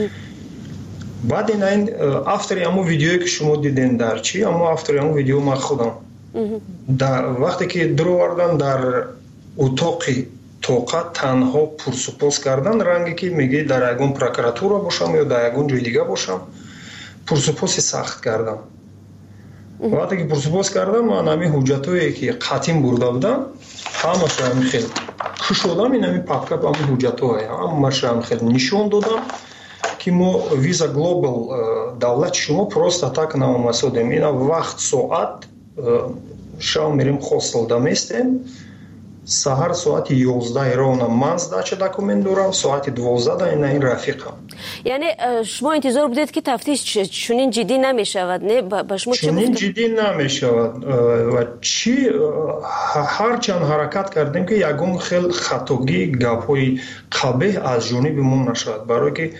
بعد این افتر همون ویدیویی که شما دیدین در چی اما افتر همون ویدیو من خودم در وقتی که در آوردن در اتاق توقع تنها پرسپوس کردن رنگی که میگه در یگون پروکراتورا باشم یا در یگون جای دیگه باشم پرسپوس سخت کردم. وقتی که پرسپوس کردم من همین حجتایی که قطیم برده بودم همش همین خیلی کشودم این همین پاپکاپ همین حجتایی همش همین خیلی نشون دادم که ما ویزا گلوبال دولت شما پروستا так намасудем این وقت ساعت شام میریم хостел دمیستیم سحر ساعت 11 ровно من здача документ دارم ساعت 12 این رفیقم. یعنی شما انتظار بودید که تفتیش چنین جدی نمیشود نه با شما چه چنین جدی نمیشود و چی هر چند حرکت کردیم که یگون خیلی خطاگی گپای قبیح از جانب ما نشود برای که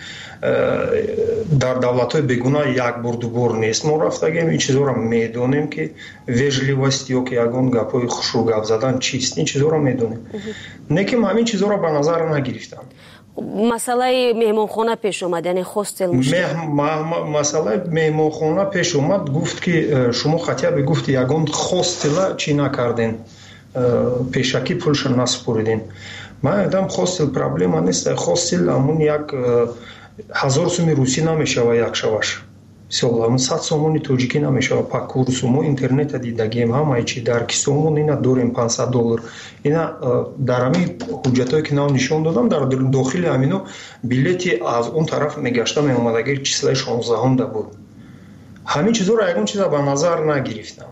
در دولت‌های بیگانه یک بار دو بار نیست ما رفتگیم این چیزا رو میدونیم که وежливость یا که یگون گپای خوشو گپ زدن چیست این چیزا رو میدونیم نه که همین چیزا رو به نظر نگرفتم. مسئله مهمانخانه پیش اومد یعنی هاستل مسئله مهمانخانه پیش اومد گفت که شما خطیا به گفت یگون هاستل چی نکردین پیشکی پولش نسپردین. من دیدم هاستل پرابلم نیست هاستل همون یک 1000 сом руси намешава як шаваш мисол 100 сомони тоҷикӣ намешава пак курсу мо интернета дидагем ҳамаи чи дар кисомон ина дорем $500 ина дар ҳамин ҳуҷҷатое ки нав нишон додам дар дохили ҳамино билети аз он тараф мегашта меомадаги числаи 16 буд ҳамин чизоро ягон чиза ба назар нагирифтам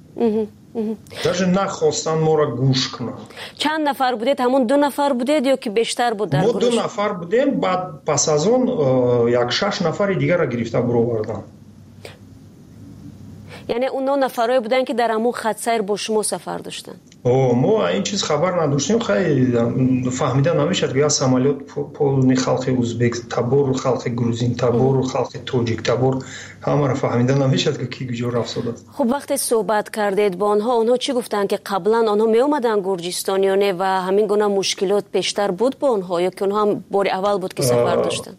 даже нахостан моро гӯш кунанд. چند نفر بودید همون 2 نفر بودید یا که بیشتر بود در ما گروه؟ 2 نفر بودیم بعد پس از اون یک 6 نفر دیگر را گرفته برآوردن. یعنی اون 9 نفرایی بودن که در همون خط سیر با شما سفر داشتن. ما این چیز خبر نداشتیم خیلی فهمیده نمیشد که یا سامالیات پولنی خلق ازبک تبور خلق گروزین تبور خلق توجیک تبور همه را فهمیده نمیشد که کی کجا رفت شده. خب وقتی صحبت کردید با آنها چی گفتن که قبلا آنها می اومدن گرجستان یا نه و همین گونه مشکلات پیشتر بود با آنها یا که آنها هم بار اول بود که سفر داشتن؟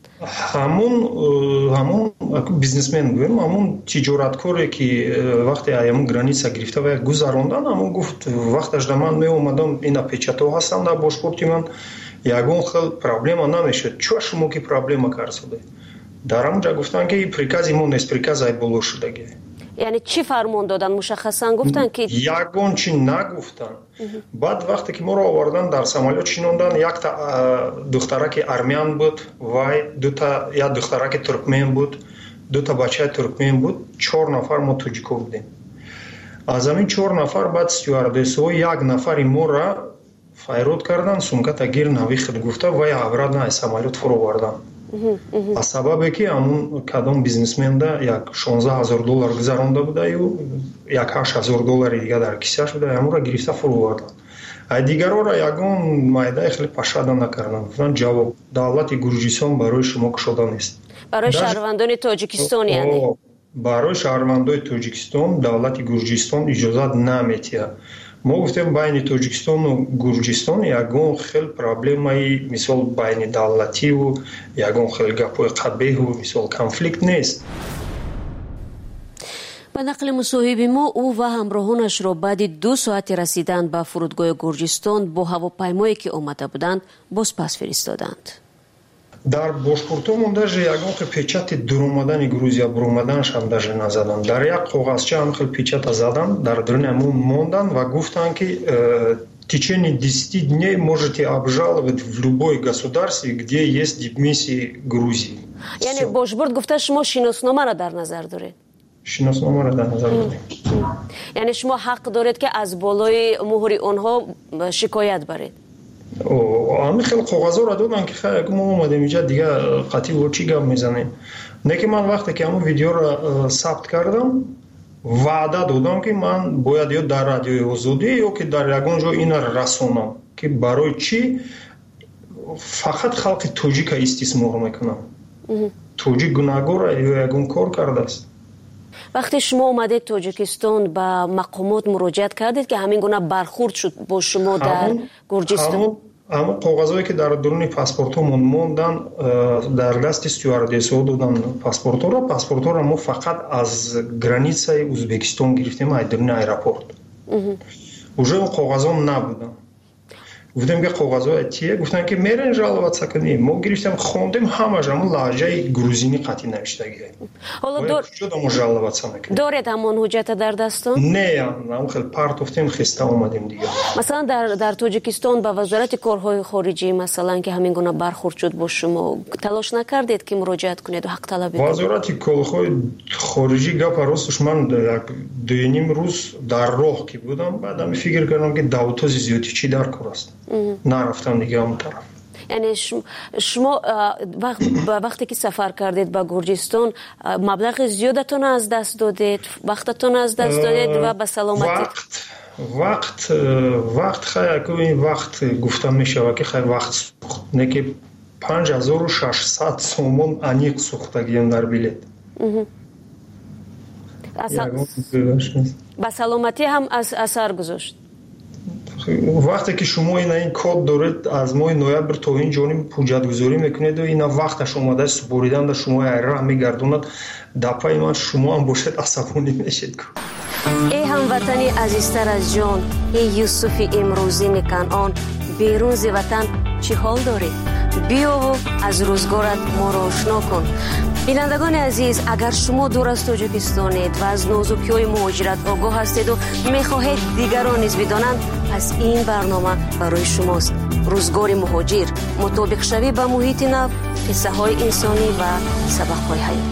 همون بیزنسمن گویم همون تجارتکاری که وقتی همون گرانیسا گرفته و گذراندن همون گفت وقتش من می اومدم اینا پیچتا هستن در باشپورتی من یگون خیلی پرابلم نمیشد چه شما که پرابلم کار شده در اونجا گفتن که پریکاز ما نیست پریکاز ای بلو شدگی. یعنی چی فرمان دادن مشخصا گفتن که یگون چی نگفتن. بعد وقتی که ما رو آوردن در سامالیات شینوندن یک تا دخترک ارمیان بود و دو تا یا دخترک ترکمن بود 2 تا بچه ترکمن بود 4 نفر ما توجیکو بودیم. از همین 4 نفر بعد استیواردس‌ها یک نفر ما را فایرود کردن سومکا گیر نوی خود گفته و یا ابراد نه سامالیات فرو بردن. از سببی که همون کدام بیزنسمن ده یک $16,000 گذرانده بوده و یک $8,000 دیگه در کیسه‌اش بوده همون را گرفته فرو بردن. دیگرها را یگون مایده خیلی پشاده نکردن گفتن جواب دولت گرجستان برای شما کشاده نیست. برای شهروندان تاجیکستان یعنی برای شهروندان تاجیکستان دولت گرجستان اجازه نمیده. ما گفتیم بین تاجیکستان و گرجستان یگون خیلی پرابلمای مثال بین دولتی و یگون خیلی گپای قبیح و مثال کنفلیکت نیست. به نقل مصاحبه ما او و همراهانش را بعد 2 ساعت رسیدن به فرودگاه گرجستان با هواپیمایی که آمده بودند باز پس فرستادند. در باشپورتمون даже یگون خیلی پیچت در اومدن گروزیا بر اومدنش هم даже نزدن. در یک کاغذچه هم خیلی پیچت زدن در درون همون موندن و گفتن که в течение 10 дней можете обжаловать в любой государстве, где есть дипмиссии Грузии. یعنی باشبورد گفته شما شناسنامه را در نظر دارید. شناسنامه را در نظر دارید. یعنی شما حق دارید که از بالای مهر آنها شکایت برید. همین خیلی کاغذا را دادن که خیلی ما اومدیم اینجا دیگه قطعی و چی گپ میزنیم. نه که من وقتی که همون ویدیو را ثبت کردم ваъда додам ки ман бояд ё дар радиои озодӣ ё ки дар ягон ҷо ина расонам ки барои чӣ фақат халқи тоҷика истисмор мекунам. тоҷик гунаҳгор ё ягон кор кардааст. вақте шумо омадед тоҷикистон ба мақомот муроҷиат кардед ки ҳамин гуна бархурд шуд бо шумо дар гурҷистон? ҳамон қоғазҳое ки дар дуруни паспортҳомон мондан дар дасти стюардесаҳо додан паспортҳоро мо фақат аз границаи ӯзбекистон гирифтем аз дуруни аэропорт. уже он қоғазҳо набуданд. гуфтем ки қоғазҳои тие гуфтанд ки мерен жаловатса кунем. мо гирифтем хондем ҳамаш ҳамон лаҳҷаи грузинӣ қатъи навиштагие. ҳоло чӯдамо жаловатса мекунем. доред ҳамон ҳуҷҷата дар дастон? не ҳам хел партофтем хиста омадем дига. масалан дар тоҷикистон ба вазорати корҳои хориҷӣ масалан ки ҳамин гуна бархурд шуд бо шумо талош накардед ки муроҷиат кунед ва ҳақталабӣ кунед? вазорати корҳои хориҷӣ гапа росташ ман як 2.5 рӯз дар роҳ ки будам баъдам фикр кардам ки давтози зиёдӣ чӣ дар кор аст. нарафтам дига он тараф. яъне шумо вақте ки сафар кардед ба гурҷистон маблағи зиёдатон аз даст додед, вақтатон аз даст додед ва ба саломатӣ вақт хай вақт гуфта мешавад ки хай вақт сӯхт не ки 5600 сомон аниқ сӯхтагием дар билет. ба саломатӣ ҳам асар гузошт. вақте ки шумо ин код доред аз моҳи ноябр то ин ҷониб ҳуҷҷатгузорӣ мекунеду ина вақташ омадаи супоридан дар шумои айраҳ мегардонад дапаи ман шумо ҳам бошед асабонӣ мешед. эй ҳамватани азизтар аз ҷон, эй Юсуфи имрӯзини Канъон, берун зи ватан чӣ ҳол доред? биёву аз рӯзгорат моро ошно кун. бинандагони азиз, агар шумо дур аз тоҷикистонед ва аз нозукиҳои муҳоҷират огоҳ ҳастеду мехоҳед дигарон низ бидонанд, пас ин барнома барои шумост. рӯзгори муҳоҷир, мутобиқшавӣ ба муҳити нав, қиссаҳои инсонӣ ва сабақҳои ҳаёт.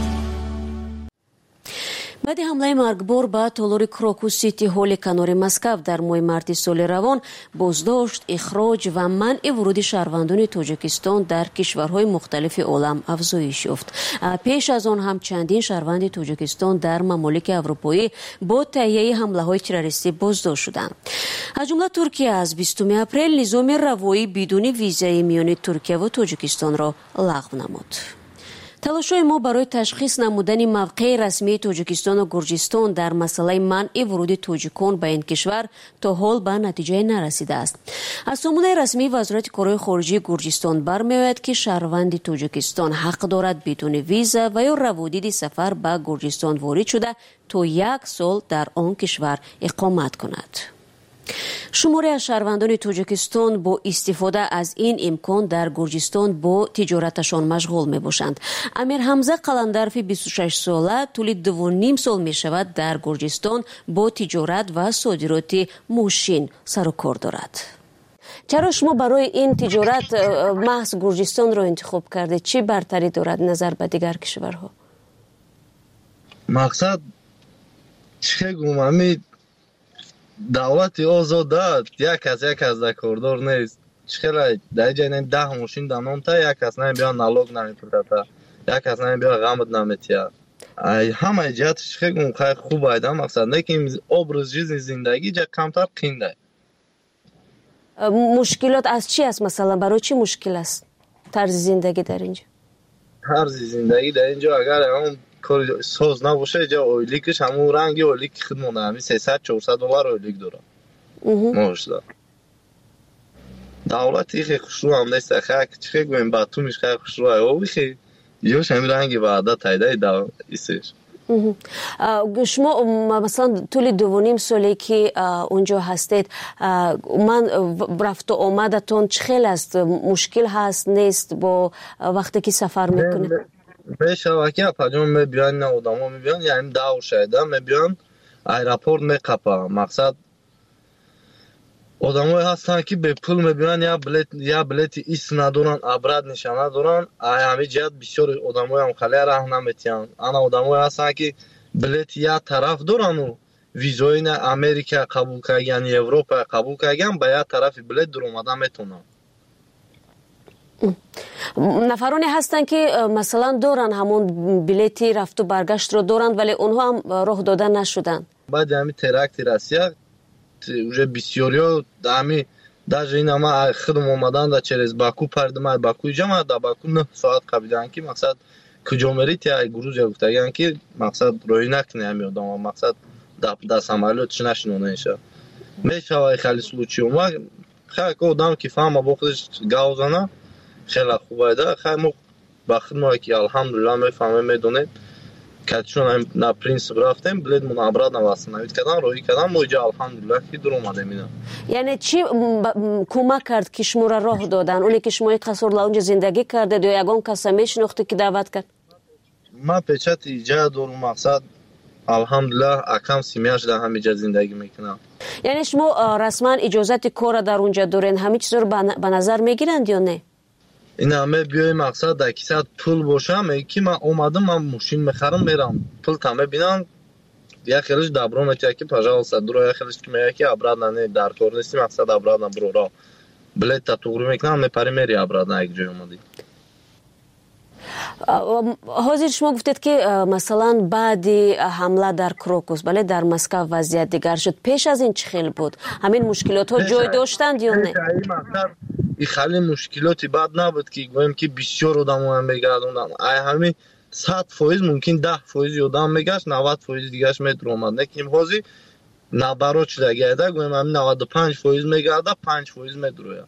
баъди ҳамлаи маргбор ба толори Крокус Сити ҳолли канори Москав дар моҳи марти соли равон боздошт, ихроҷ ва манъи вуруди шаҳрвандони Тоҷикистон дар кишварҳои мухталифи олам афзоиш ёфт. пеш аз он ҳам чандин шаҳрванди Тоҷикистон дар мамолики аврупоӣ бо таҳияи ҳамлаҳои террористӣ боздошт шуданд. аз ҷумла Туркия аз 20 апрел низоми равоӣ бидуни визаи миёни Туркия ва Тоҷикистонро лағв намуд. талошҳои мо барои ташхис намудани мавқеи расмии Тоҷикистону Гурҷистон дар масъалаи манъи вуруди тоҷикон ба ин кишвар то ҳол ба натиҷае нарасидааст. аз сомонаи расмии вазорати корҳои хориҷии Гурҷистон бармеояд ки шаҳрванди Тоҷикистон ҳақ дорад бидуни виза ва ё раводиди сафар ба Гурҷистон ворид шуда то 1 сол дар он кишвар иқомат кунад. шуморе аз шаҳрвандони Тоҷикистон бо истифода аз ин имкон дар Гурҷистон бо тиҷораташон машғул мебошанд. Амир Ҳамза Қаландарфи 26 сола тӯли 2.5 сол мешавад дар Гурҷистон бо тиҷорат ва содироти мошин сару кор дорад. чаро шумо барои ин тиҷорат маҳз Гурҷистонро интихоб кардед? чӣ бартарӣ дорад назар ба дигар кишварҳо? мақсад чӣ гумами давлати озода як аз да кордор нест. чхела дар ҷайна 10 мошин данонта як аз намебиён налог намепурата, як аз намебиён ғамд наметия. ҳамаи ҷиҳат чхегум хай хуб айда мақсад лекин образ жизни зиндагӣ ҷа камтар қинда. мушкилот аз чӣ аст? масалан барои чӣ мушкил аст тарзи зиндагӣ дар инҷо? тарзи зиндагӣ дар инҷо агар он соз набоша ҷа ойликаш ҳамун ранги ойлики худ монда, ҳамин $300-400 ойлик дорад. мошда давлати хе хушрӯ ам нест. хак чӣ гӯем ба ту миш хай хушрӯ ай овихи ёш ҳамин ранги баъда тайдаи да исеш. шумо масалан тӯли 2.5 соле ки онҷо ҳастед, ман рафту омадатон чӣ хел аст? мушкил ҳаст нест бо вақте ки сафар мекунед? мешава ки апаҷон мебиён, на одамо мебиён, яъни давр шайда мебиён, аэропорт меқапа. мақсад одамое ҳастанд ки бепул мебиён, я билети ист надоранд, абрат ниша надоранд. ҳамин ҷиҳат бисёр одамое ҳам хале раҳ наметиҳанд. ана одамое ҳастанд ки билети як тараф доранду визои на Америка қабул кардаган, Европа қабул кардаган, ба як тарафи билет дуромада метавонанд. нафароне ҳастанд ки масалан доранд ҳамон билети рафту баргаштро доранд вале онҳо ҳам роҳ дода нашуданд. баъди ҳами теракти Россия уже бисёриё ҳами даже ин ҳама худм омаданда через Баку пардима Баку ҷама да Баку 9 соат қабидан ки мақсад куҷо мерид я Грузия гуфтаган ки мақсад роҳӣ накуни ҳами одама мақсад да самолётш нашинонеша мешава хали случаи ма хак одам ки фаҳма бо худаш гавзана хела хубайда хай мо ба худмо ки алҳамдулилла мефаҳмем медонем катишон на принцип рафтем билетмон обратно восстановить кардан роҳӣ кардан мо иҷа алҳамдулилла ки дур омадем ина. Яъне чӣ кӯмак кард ки шуморо роҳ додан? Оне ки шумо қасор лаунҷа зиндагӣ кардед ё ягон каса мешинохте ки даъват кард? ман печати иҷа дорум мақсад алҳамдулилла акам семьяш дар ҳамиҷа зиндагӣ мекунам. Яъне шумо расман иҷозати кора дар онҷа дорен ҳамин чизро ба назар мегиранд ё не? ин ҳаме биёи мақсад дар кисат пул бошам ки ман омадам ман мошин мехарам мерам пул там мебинам як хелиш дабро метия ки пожалуйста дуро як хелиш ки мея ки обратно не дар кор нести мақсад обратно броро билета туғри мекунам мепари мери обратно як ҷой омадӣ. ҳозир шумо гуфтед ки масалан баъди ҳамла дар Крокус бале дар Москва вазъият дигар шуд. пеш аз ин чӣ хел буд? ҳамин мушкилотҳо ҷой доштанд ё не? ин хали мушкилоти бад набуд ки гӯем ки бисёр одамоам мегардонданд ай ҳами 100% мумкин 10% одам мегашт 90% дигаш медуромад лекин ҳозир набарот шуда гайда гӯем ҳами 95% мегарда 5% медурояд.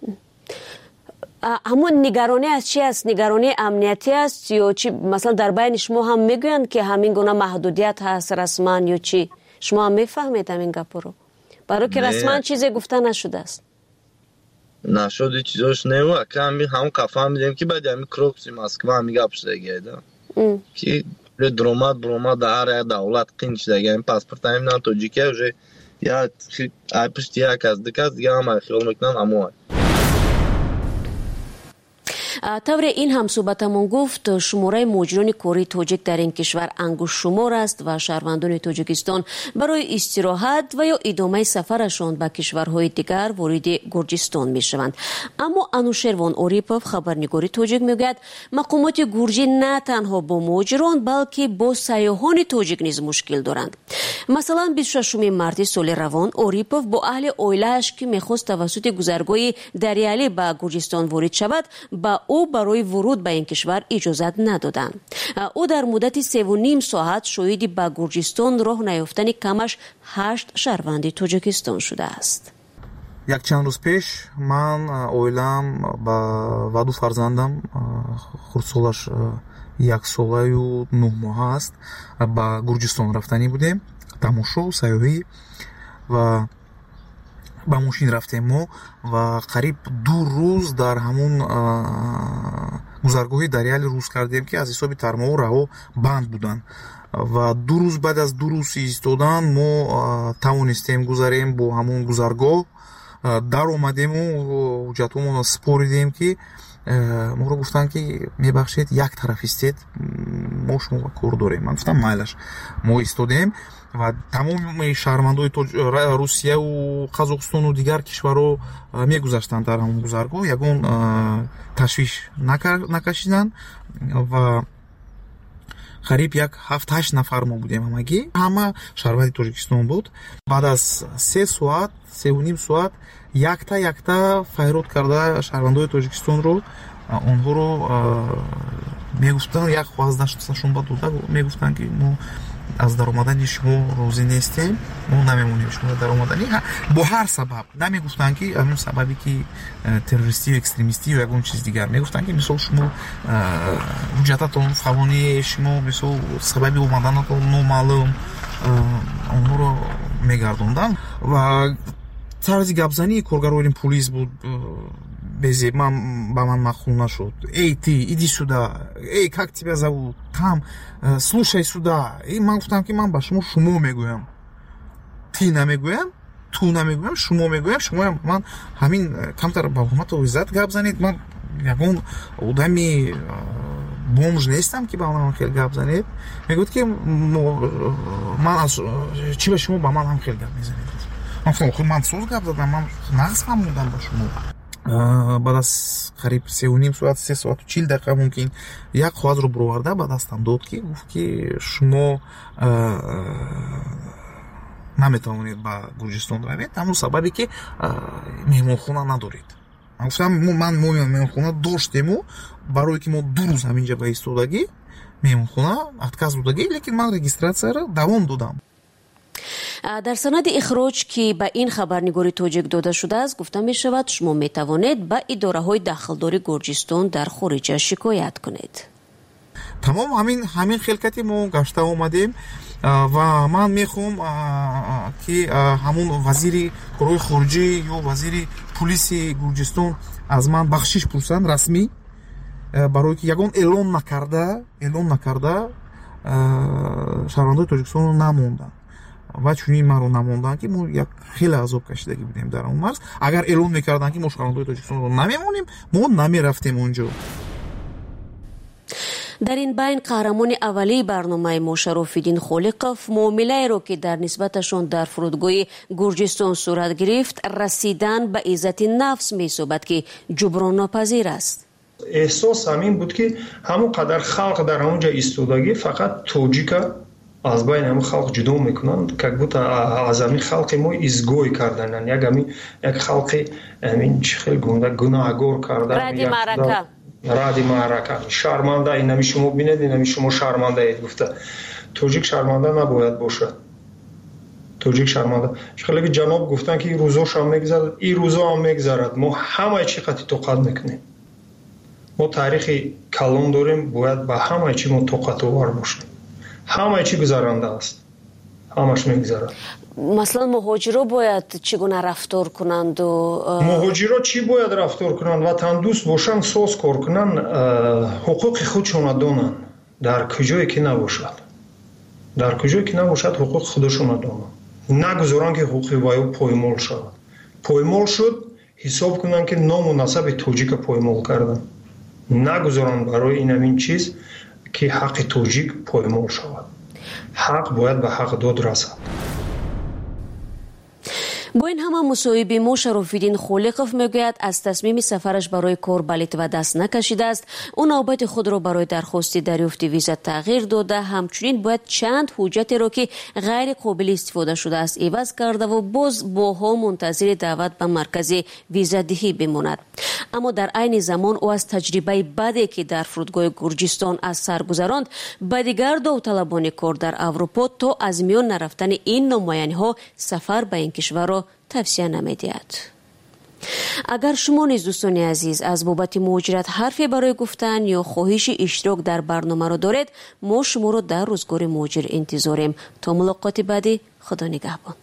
ҳамон нигаронӣ аз чи аст? Нигаронии амниятӣ аст ё чи масалан дар байни шумо ҳам мегӯянд ки ҳамин гуна маҳдудият ҳаст расман ё чи? шумо ҳам мефаҳмед ҳамин гапҳоро? барои ки расман чизе гуфта нашудааст. нашуди чизош нева ками ҳам кафаҳмидем ки баъди ҳами Крокуси Москва ҳами гап шудагида ки дуромад буромад дар як давлат қин шудаги ҳами паспорт ҳами на тоҷикия уже я ай пушти як аз дикас дига ҳама хиёл мекунанд амоа. тавре ин ҳам суҳбатамон гуфт шумораи муҳоҷирони кории тоҷик дар ин кишвар ангушшумор аст ва шаҳрвандони Тоҷикистон барои истироҳат ва ё идомаи сафарашон ба кишварҳои дигар вориди Гурҷистон мешаванд. Аммо Анушервон Орипов хабарнигори тоҷик мегӯяд мақомоти гурҷӣ на танҳо бо муҳоҷирон балки бо сайёҳони тоҷик низ мушкил доранд. Масалан 26 марти соли равон Орипов бо аҳли оилааш ки мехост тавассути гузаргоҳи Дариалӣ ба Гурҷистон ворид шавад ба ӯ барои вуруд ба ин кишвар иҷозат надоданд. ӯ дар муддати 3.5 соат шоҳиди ба Гурҷистон роҳ наёфтани камаш 8 шаҳрванди Тоҷикистон шудааст. Якчанд рӯз пеш ман оилаам ва ду фарзандам хурдсолаш 1 солаю 9 моҳа аст ба Гурҷистон рафтанӣ будем тамошо сайёҳӣ ва ба мошин рафтем мо ва қариб 2 рӯз дар ҳамун гузаргоҳи Дариалӣ рӯз кардем ки аз ҳисоби тармоҳо раҳо банд буданд ва 2 рӯз баъд аз 2 рӯз истодан мо тавонистем гузарем бо ҳамун гузаргоҳ дар омадему ҳуҷҷатҳомо споридем ки моро гуфтанд ки мебахшед як тарафистед мо шумо кор дорем. Ман гуфтам майлаш мо истодем ва тамоми шаҳрвандои Русияву Қазоқистону дигар кишварҳо мегузаштанд дар ҳамон гузаргоҳ ягон ташвиш накашиданд ва қариб як 7-8 нафар мо будем ҳамагӣ ҳама шаҳрванди Тоҷикистон буд. Баъд аз 3 соат 3.5 соат якта файрод карда шаҳрвандои Тоҷикистонро онҳоро мегуфтанд як хваздашон ба дода мегуфтанд ки мо аз даромадани шумо розӣ нестем мо намемонем шумо даромадани бо ҳар сабаб намегуфтанд ки ҳамин сабаби ки террористӣ ё экстремистӣ ё ягон чиз дигар мегуфтанд ки мисол шумо ҳуҷҷататон фалони шумо мисол сабаби омаданатон номаълум онҳоро мегардонданд ва тарзи гапзании коргарони полис буд безе ба ман махул нашуд. Эй ты иди сюда, эй как тебя зовут, там слушай сюда. И ман гуфтам ки ман ба шумо мегӯям, ти намегӯям, ту намегӯям, шумо мегӯям. Шумо ман ҳамин камтар ба ҳурмату иззат гап занед. Ман ягон одами бомж нестам ки ба ман хел гап занед. Мегӯяд ки ман аз чӣ ба шумо ба ман ҳам хел гап мезанед. ман соз гап задам, ман нағз фаҳмидам ба шумо. بعد از قریب 3.5 ساعت 3 ساعت و 40 دقیقه ممکن یک خواهد رو برآورده به دستم داد که گفت که شما نمیتوانید به گرجستان روید، همون سببی که مهمانخانه ندارید. گفتم من مهمانخانه داشتیم و برای که ما 2 روز همینجا به ایستادگی مهمانخانه отказ دادگی، لیکن من رجیستراسیا را دوام دادم. در سند اخراج که به این خبرنگاری توجیک داده شده است گفته می شود شما می توانید به اداره های داخلداری گرجستان در خارج شکایت کنید. تمام همین خلقتی ما گشته آمدیم و من میخوام که همون وزیر کارهای خارجی یا وزیر پلیس گرجستان از من بخشش پرسند رسمی، برای که یگان اعلان نکرده شهروندان تاجیکستان رو نموندن و چونین ما رو نموندن که ما یک خیلی عذاب کشیدگی بودیم در اون مرز. اگر اعلان میکردن که ما شهروندان تاجیکستان رو نمیمونیم ما نمیرفتیم اونجا. در این بین قهرمان اولی برنامه ما شراف‌الدین خالقов معامله‌ای را که در نسبتشان در فرودگاه گرجستان صورت گرفت رسیدن به عزت نفس می‌یابد که جبران ناپذیر است. احساس همین بود که همون قدر خلق در اونجا ایستادگی فقط توجیکا از بین همون خلق جدا میکنند که بود از همین خلق ما ازگوی کردن، یک خلق همین خیلی گناهگار کردن، رادی معرکه شرمنده. این شما بینید، این شما شرمنده اید. گفته توجیک شرمنده نباید باشه. توجیک شرمنده خیلی جناب گفتن که این روزاش هم میگذرد، این روزا هم میگذرد. ما همه چی قطعی طاقت میکنیم. ما تاریخ کلان داریم، باید به همه چی ما طاقت آور باشیم. همه چی گذرنده است، همش میگذرد. مثلا مهاجرا باید چگونه رفتار کنند مهاجرا چی باید رفتار کنند؟ وطن دوست باشند، ساز کار کنند، حقوق خودشون دانند. در کجایی که نباشد حقوق خودشون دانند. نگذارند که حقوق وایو پایمال شود. پایمال شد حساب کنند که نام و نسب توجیک پایمال کردن. نگذارند برای این چیز که حق توجیک پایمال شود. حق باید به حق داد رسد. با این همه مصاحبه ما شراف‌الدین خالقов میگوید از تصمیم سفرش برای کار به لیتوا دست نکشیده است. اون نوبت خود را برای درخواست دریافت ویزا تغییر داده، همچنین باید چند حجت را که غیر قابل استفاده شده است عوض کرده و باز باها منتظر دعوت به مرکز ویزا دهی بماند. اما در عین زمان او از تجربه بدی که در فرودگاه گرجستان از سر گذراند به دیگر داوطلبان کار در اروپا تا از میان نرفتن این نماینده‌ها سفر به این کشور را توصیه نمی‌دهد. اگر شما نیز دوستان عزیز از بابت مهاجرت حرفی برای گفتن یا خواهش اشتراک در برنامه را دارید، ما شما را در روزگار مهاجر انتظاریم. تا ملاقات بعدی، خدا نگهبان.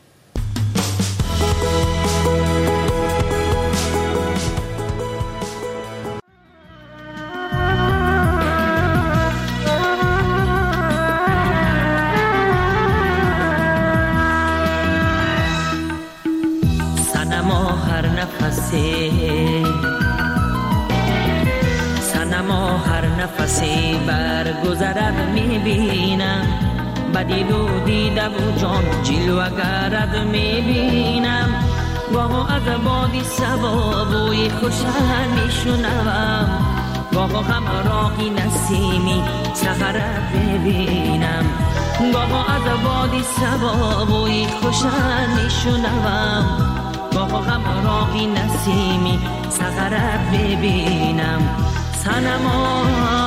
سنما هر نفسی برگذرد میبینم، بدید و دیده و جان جلوه گرد میبینم. گاه از بادی سبا بوی خوشن میشنوم، گاه همراهی نسیمی سحرت میبینم. گاه از بادی سبا بوی خوشن میشنوم، گاه همراهی نسیمی سحرت ببینم. سنما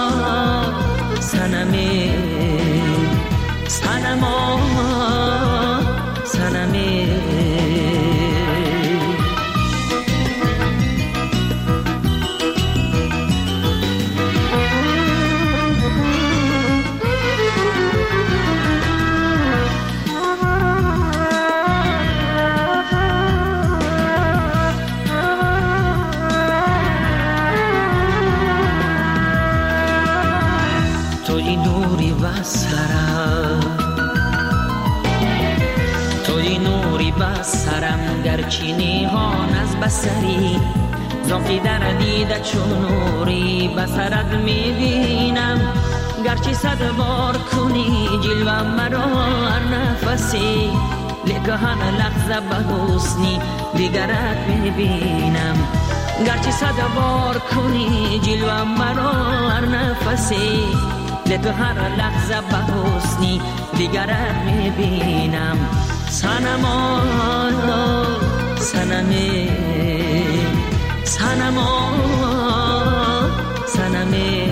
سنمی سنما سنمی توی نوری بسرم گرچینی هان از بسری، زاقی در دیده چون نوری بسرت میبینم. گرچه 100 بار کنی جلوه مرا هر نفسی، لیکن همه لحظه به حسنی دیگرت میبینم. گرچه صد بار کنی جلوه مرا هر نفسی تو هر لحظه به حسنی دیگرت میبینم صنما صنمه صنما صنمه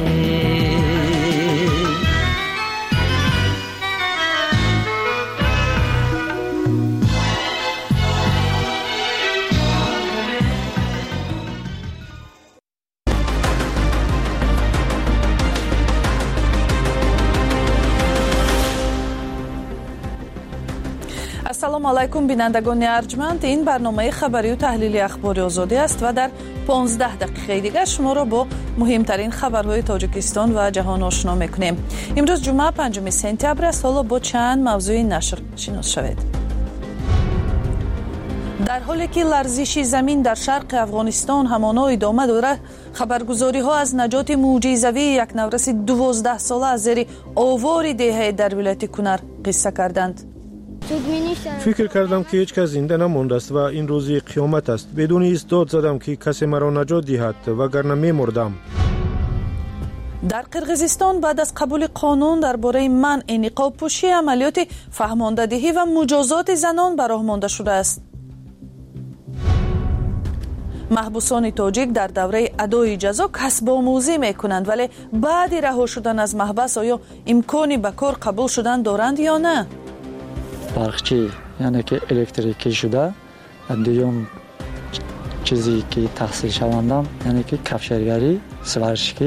ассалому алайкум бинандагони арҷманд. ин барномаи хабарию таҳлили ахбори озодӣ аст ва дар 15 дақиқаи дигар шуморо бо муҳимтарин хабарҳои Тоҷикистон ва ҷаҳон ошно мекунем. имрӯз ҷумъа 5 сентябр аст. ҳоло бо чанд мавзӯи нашр шинос шавед. дар ҳоле ки ларзиши замин дар шарқи Афғонистон ҳамоно идома дорад, хабаргузориҳо аз наҷоти мӯъҷизавии як навраси 12 сола аз зери овори деҳаи дар вилояти Кунар қисса карданд. фикр кардам ки ҳеҷ кас зинда намондааст ва ин рӯзи қиёмат аст. бедуни ист дод задам ки касе маро наҷот диҳад, вагарна мемурдам. дар Қирғизистон баъд аз қабули қонун дар бораи манъи ниқобпӯшӣ амалиёти фаҳмондадиҳӣ ва муҷозоти занон ба роҳ монда шудааст. маҳбусони тоҷик дар давраи адои ҷазо касбомӯзӣ мекунанд, вале баъди раҳо шудан аз маҳбас оё имкони ба кор қабул шудан доранд ё на? барқчӣ яъне ки электрикӣ шуда, дуюм чизе ки таҳсилшавандам яъне ки кафшергарӣ, сваршикӣ.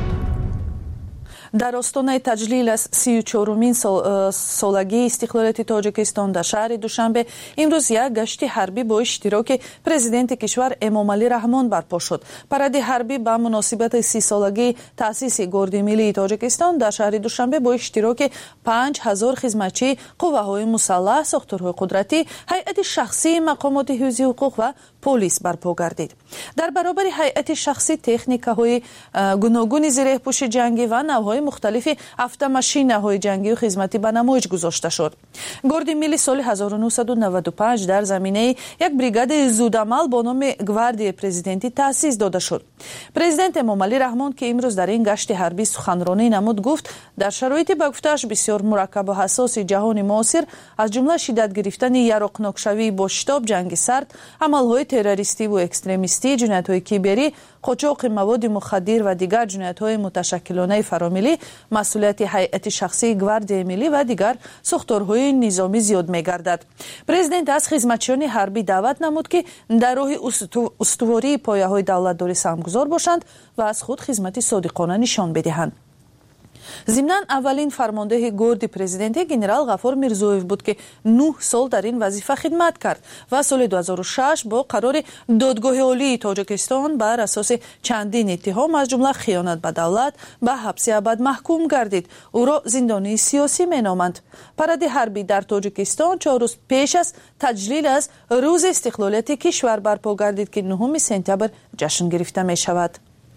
дар остонаи таҷлил аз 34-умин солагии истиқлолияти Тоҷикистон дар шаҳри Душанбе имрӯз як гашти ҳарбӣ бо иштироки президенти кишвар Эмомалӣ Раҳмон барпо шуд. паради ҳарбӣ ба муносибати 30-солагии таъсиси Гурди миллии Тоҷикистон дар шаҳри Душанбе бо иштироки 5000 хизматчии қувваҳои мусаллаҳ, сохторҳои қудратӣ, ҳайати шахсии мақомоти ҳифзи ҳуқуқ ва полис барпо гардид. дар баробари ҳайати шахсӣ техникаҳои гуногуни зиреҳпӯши ҷангӣ ва навъҳои мухталифи автомашинаҳои ҷангию хизматӣ ба намоиш гузошта шуд. Гурди милли соли 1995 дар заминаи як бригадаи зудамал бо номи Гвардияи президентӣ таъсис дода шуд. Президент Эмомалӣ Раҳмон ки имрӯз дар ин гашти ҳарбӣ суханронӣ намуд, гуфт дар шароити ба гуфтааш бисёр мураккабу ҳассоси ҷаҳони муосир, аз ҷумла шиддат гирифтани яроқнокшавии бо шитоб, ҷанги сард, амалҳои террористиву экстремистӣ, ҷиноятҳои киберӣ, қочоқи маводи мухаддир ва дигар ҷиноятҳои муташаккилонаи фаромилӣ масъулияти ҳайати шахсии Гвардияи миллӣ ва дигар сохторҳои низомӣ зиёд мегардад. Президент аз хизматчиёни ҳарбӣ даъват намуд ки дар роҳи устувории пояҳои давлатдорӣ самгузор бошанд ва аз худ хизмати содиқона нишон бидиҳанд. зимнан аввалин фармондеҳи гурди президентӣ генерал Ғафур Мирзоев буд ки 9 сол дар ин вазифа хидмат кард ва соли 2006 бо қарори додгоҳи олии Тоҷикистон бар асоси чандин иттиҳом аз ҷумла хиёнат ба давлат ба ҳабси абад маҳкум гардид. ӯро зиндонии сиёсӣ меноманд. паради ҳарбӣ дар Тоҷикистон 4 рӯз пеш аз таҷлил аз рӯзи истиқлолияти кишвар барпо гардид ки 9 сентябр ҷашн гирифта мешавад.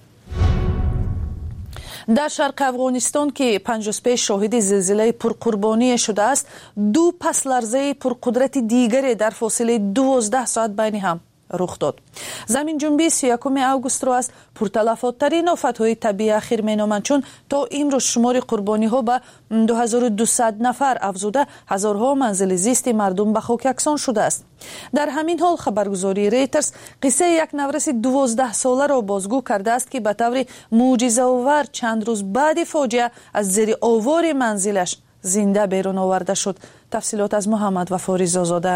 дар шарқи Афғонистон ки 5 рӯз пеш шоҳиди зилзилаи пурқурбоние шудааст, 2 пасларзаи пурқудрати дигаре дар фосилаи 12 соат байни ҳам рух дод. заминҷунбии 31 августро аз пурталафоттарин офатҳои табиӣ ахир меноманд, чун то имрӯз шумори қурбониҳо ба 2200 нафар афзуда, ҳазорҳо манзили зисти мардум ба хок яксон шудааст. дар ҳамин ҳол хабаргузории Reuters қиссаи як навраси 12 соларо бозгӯ кардааст ки ба таври мӯъҷизаовар чанд рӯз баъди фоҷиа аз зери овори манзилаш зинда берун оварда шуд. тафсилот аз Муҳаммад Вафори Зозода.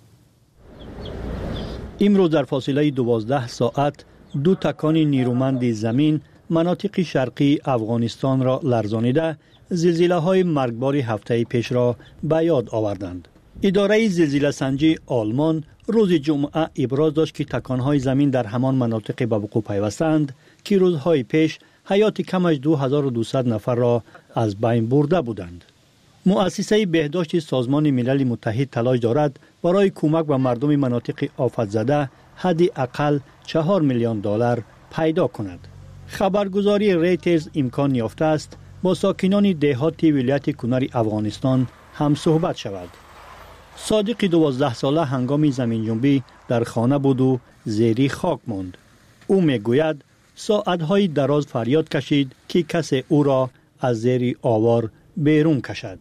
имрӯз дар фосилаи 12 соат 2 такони нирӯманди замин манотиқи шарқии Афғонистонро ларзонида зилзилаҳои маргбори ҳафтаи пешро ба ёд оварданд. идораи зилзиласанҷии олмон рӯзи ҷумъа иброз дошт ки таконҳои замин дар ҳамон манотиқе ба вуқӯъ пайвастанд ки рӯзҳои пеш ҳаёти камаш 2200 нафарро аз байн бурда буданд. муассисаи беҳдошти созмони милали муттаҳид талош дорад барои кӯмак ба мардуми манотиқи офатзада ҳадди ақал $4 миллион пайдо кунад. хабаргузории Reuters имкон ёфтааст бо сокинони деҳоти вилояти Кунари Афғонистон ҳамсӯҳбат шавад. содиқи 12 сола ҳангоми заминҷунбӣ дар хона буду зери хок монд. او میگوید ساعتهای دراز فریاد کشید که کسی او را از زیر آوار بیرون کشد.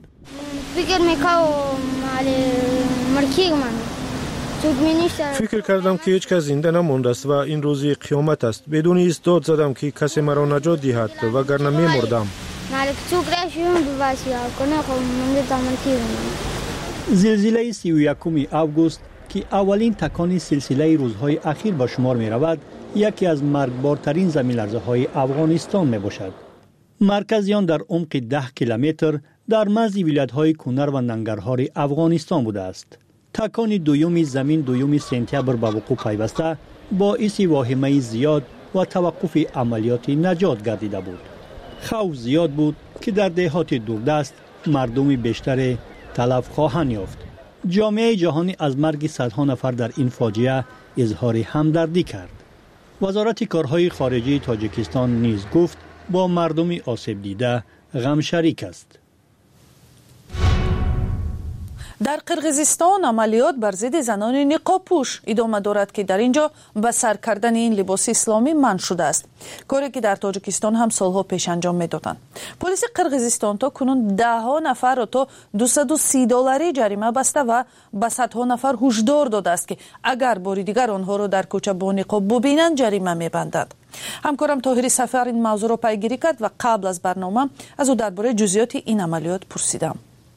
فکر کردم که هیچ کس زنده نمانده است و این روزی قیامت است. بدون هیچ داد زدم که کسی مرا نجات دهد وگرنه می‌مردم. زلزله 31 آگوست که اولین تکان سلسله روزهای اخیر به شمار می رود، یکی از مرگبارترین زمین‌لرزه‌های افغانستان می باشد. مرکز آن در عمق 10 کیلومتر در مرز ولایت‌های کنر و ننگرهار افغانستان بوده است. تکان دوم زمین دوم سپتامبر به وقوع پیوسته باعث واهمه زیاد و توقف عملیات نجات گردیده بود. خوف زیاد بود که در دهات دوردست مردم بیشتر تلف خواهند یافت. جامعه جهانی از مرگ صدها نفر در این فاجعه اظهار همدردی کرد. وزارت کارهای خارجه تاجیکستان نیز گفت با مردم آسیب دیده غم شریک است. در قرقیزستان عملیات بر ضد زنان نقاب پوش ادامه دارد که در اینجا به سر کردن این لباس اسلامی منع شده است، کاری که در تاجیکستان هم سالها پیش انجام میدادند. پلیس قرقیزستان تا کنون 10 نفر را تا $230 جریمه بسته و به صدها نفر هشدار داده است که اگر بار دیگر آنها را در کوچه با نقاب ببینند جریمه میبندد. همکارم طاهری سفر این موضوع را پیگیری کرد و قبل از برنامه از او درباره جزئیات این عملیات پرسیدم.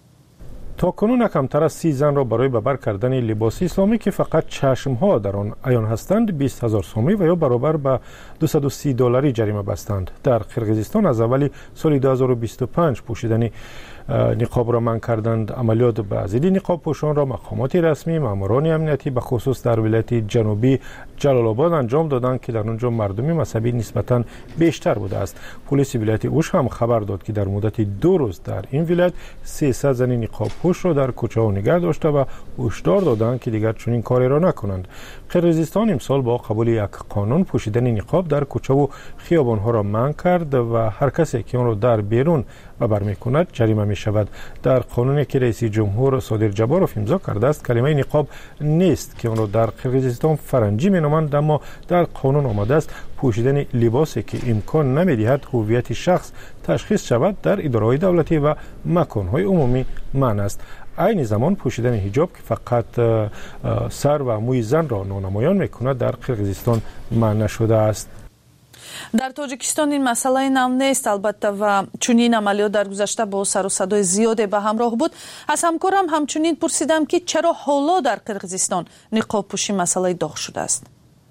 تا کنون کمتر از 30 زن را برای ببر کردن لباس اسلامی که فقط چشمها در آن عیان هستند 20,000 سومی و یا برابر به $230 جریمه بستند. در قرقیزستان از اولی سال 2025 پوشیدن نقاب را منع کردند. عملیات به ضد نقاب پوشان را مقامات رسمی، ماموران امنیتی به خصوص در ولایت جنوبی جلال آباد انجام دادند که در آنجا مردم مذهبی نسبتاً بیشتر بوده است. پلیس ولایت اوش هم خبر داد که در مدت 2 روز در این ولایت 300 زن نقاب پوش را در کوچه ها نگه داشته و هشدار دادند که دیگر چنین کاری را نکنند. قرقیزستان امسال با قبول یک قانون پوشیدن نقاب در کوچه و خیابان ها را منع کرد و هر کسی که آن را در بیرون ببر می‌کند جریمه می‌شود. در قانونی که رئیس جمهور صادر جباروف امضا کرده است کلمه نقاب نیست که آن را در قرقیزستان فرنگی می‌نامند، اما در قانون آمده است پوشیدن لباسی که امکان نمی‌دهد هویت شخص تشخیص شود در اداره‌های دولتی و مکان‌های عمومی منع است. عین زمان پوشیدن حجاب که فقط سر و موی زن را نانمایان می‌کند در قرقیزستان منع شده است. در تاجیکستان این مسئله نو نیست البته و چنین عملیات در گذشته با سر و صدای زیاد به همراه بود. از همکارم همچنین پرسیدم که چرا حالا در قرقیزستان نقاب پوشی مسئله داغ شده است.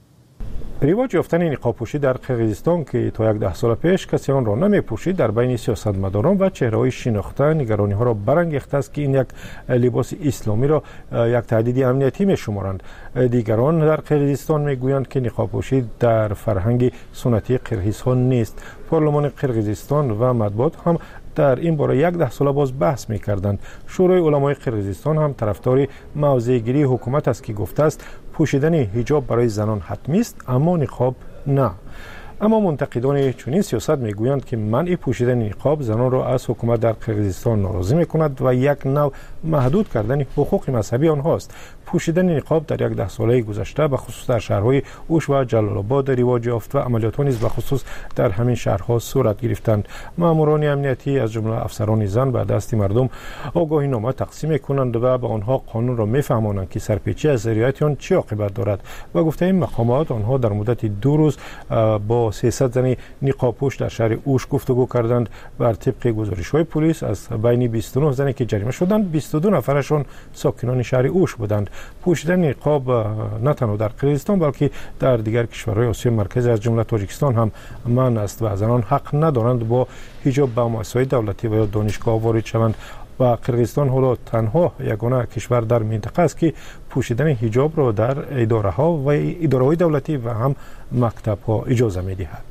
رواج یافتن نقاب پوشی در قرقیزستان که تا 10 سال پیش کسی آن را نمی‌پوشید در بین سیاستمداران و چهره‌های شناخته نگرانی‌ها را برانگیخته است که این یک لباس اسلامی را یک تهدید امنیتی می‌شمارند. دیگران در قرقیزستان می‌گویند که نقاب پوشی در فرهنگ سنتی قرقیزها نیست. پارلمان قرقیزستان و مطبوعات هم در این باره 10 سال باز بحث می‌کردند. شورای علمای قرقیزستان هم طرفدار موضع‌گیری حکومت است که گفته است پوشیدن حجاب برای زنان حتمی است اما نقاب نه. اما منتقدان چنین سیاست میگویند که منع پوشیدن نقاب زنان را از حکومت در قرقیزستان ناراضی میکند و یک نوع محدود کردن حقوق مذهبی آنهاست. پوشیدن نقاب در 10 ساله گذشته به خصوص در شهرهای اوش و جلال آباد رواج یافت و عملیات نیز به خصوص در همین شهرها صورت گرفتند. ماموران امنیتی از جمله افسران زن به دست مردم آگاهی نامه تقسیم میکنند و به آنها قانون را میفهمانند که سرپیچی از رعایت آن چه عاقبت دارد و گفته این مقامات آنها در مدت 2 روز با 300 زن نقاب پوش در شهر اوش گفتگو کردند. بر طبق گزارش‌های پلیس از بین 29 زنی که جریمه شدند 22 نفرشان ساکنان شهر اوش بودند. پوشیدن نقاب نه تنها در قرقیزستان بلکه در دیگر کشورهای آسیای مرکزی از جمله تاجیکستان هم منع است و زنان حق ندارند با حجاب به مؤسسات دولتی و یا دانشگاه وارد شوند و قرقیزستان حالا تنها یگانه کشور در منطقه است که پوشیدن حجاب را در اداره‌ها و اداره‌های دولتی و هم مکتب‌ها اجازه می‌دهد.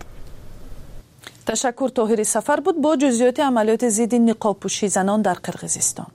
تشکر طاهری سفر بود با جزئیات عملیات ضد نقاب پوشی زنان در قرقیزستان.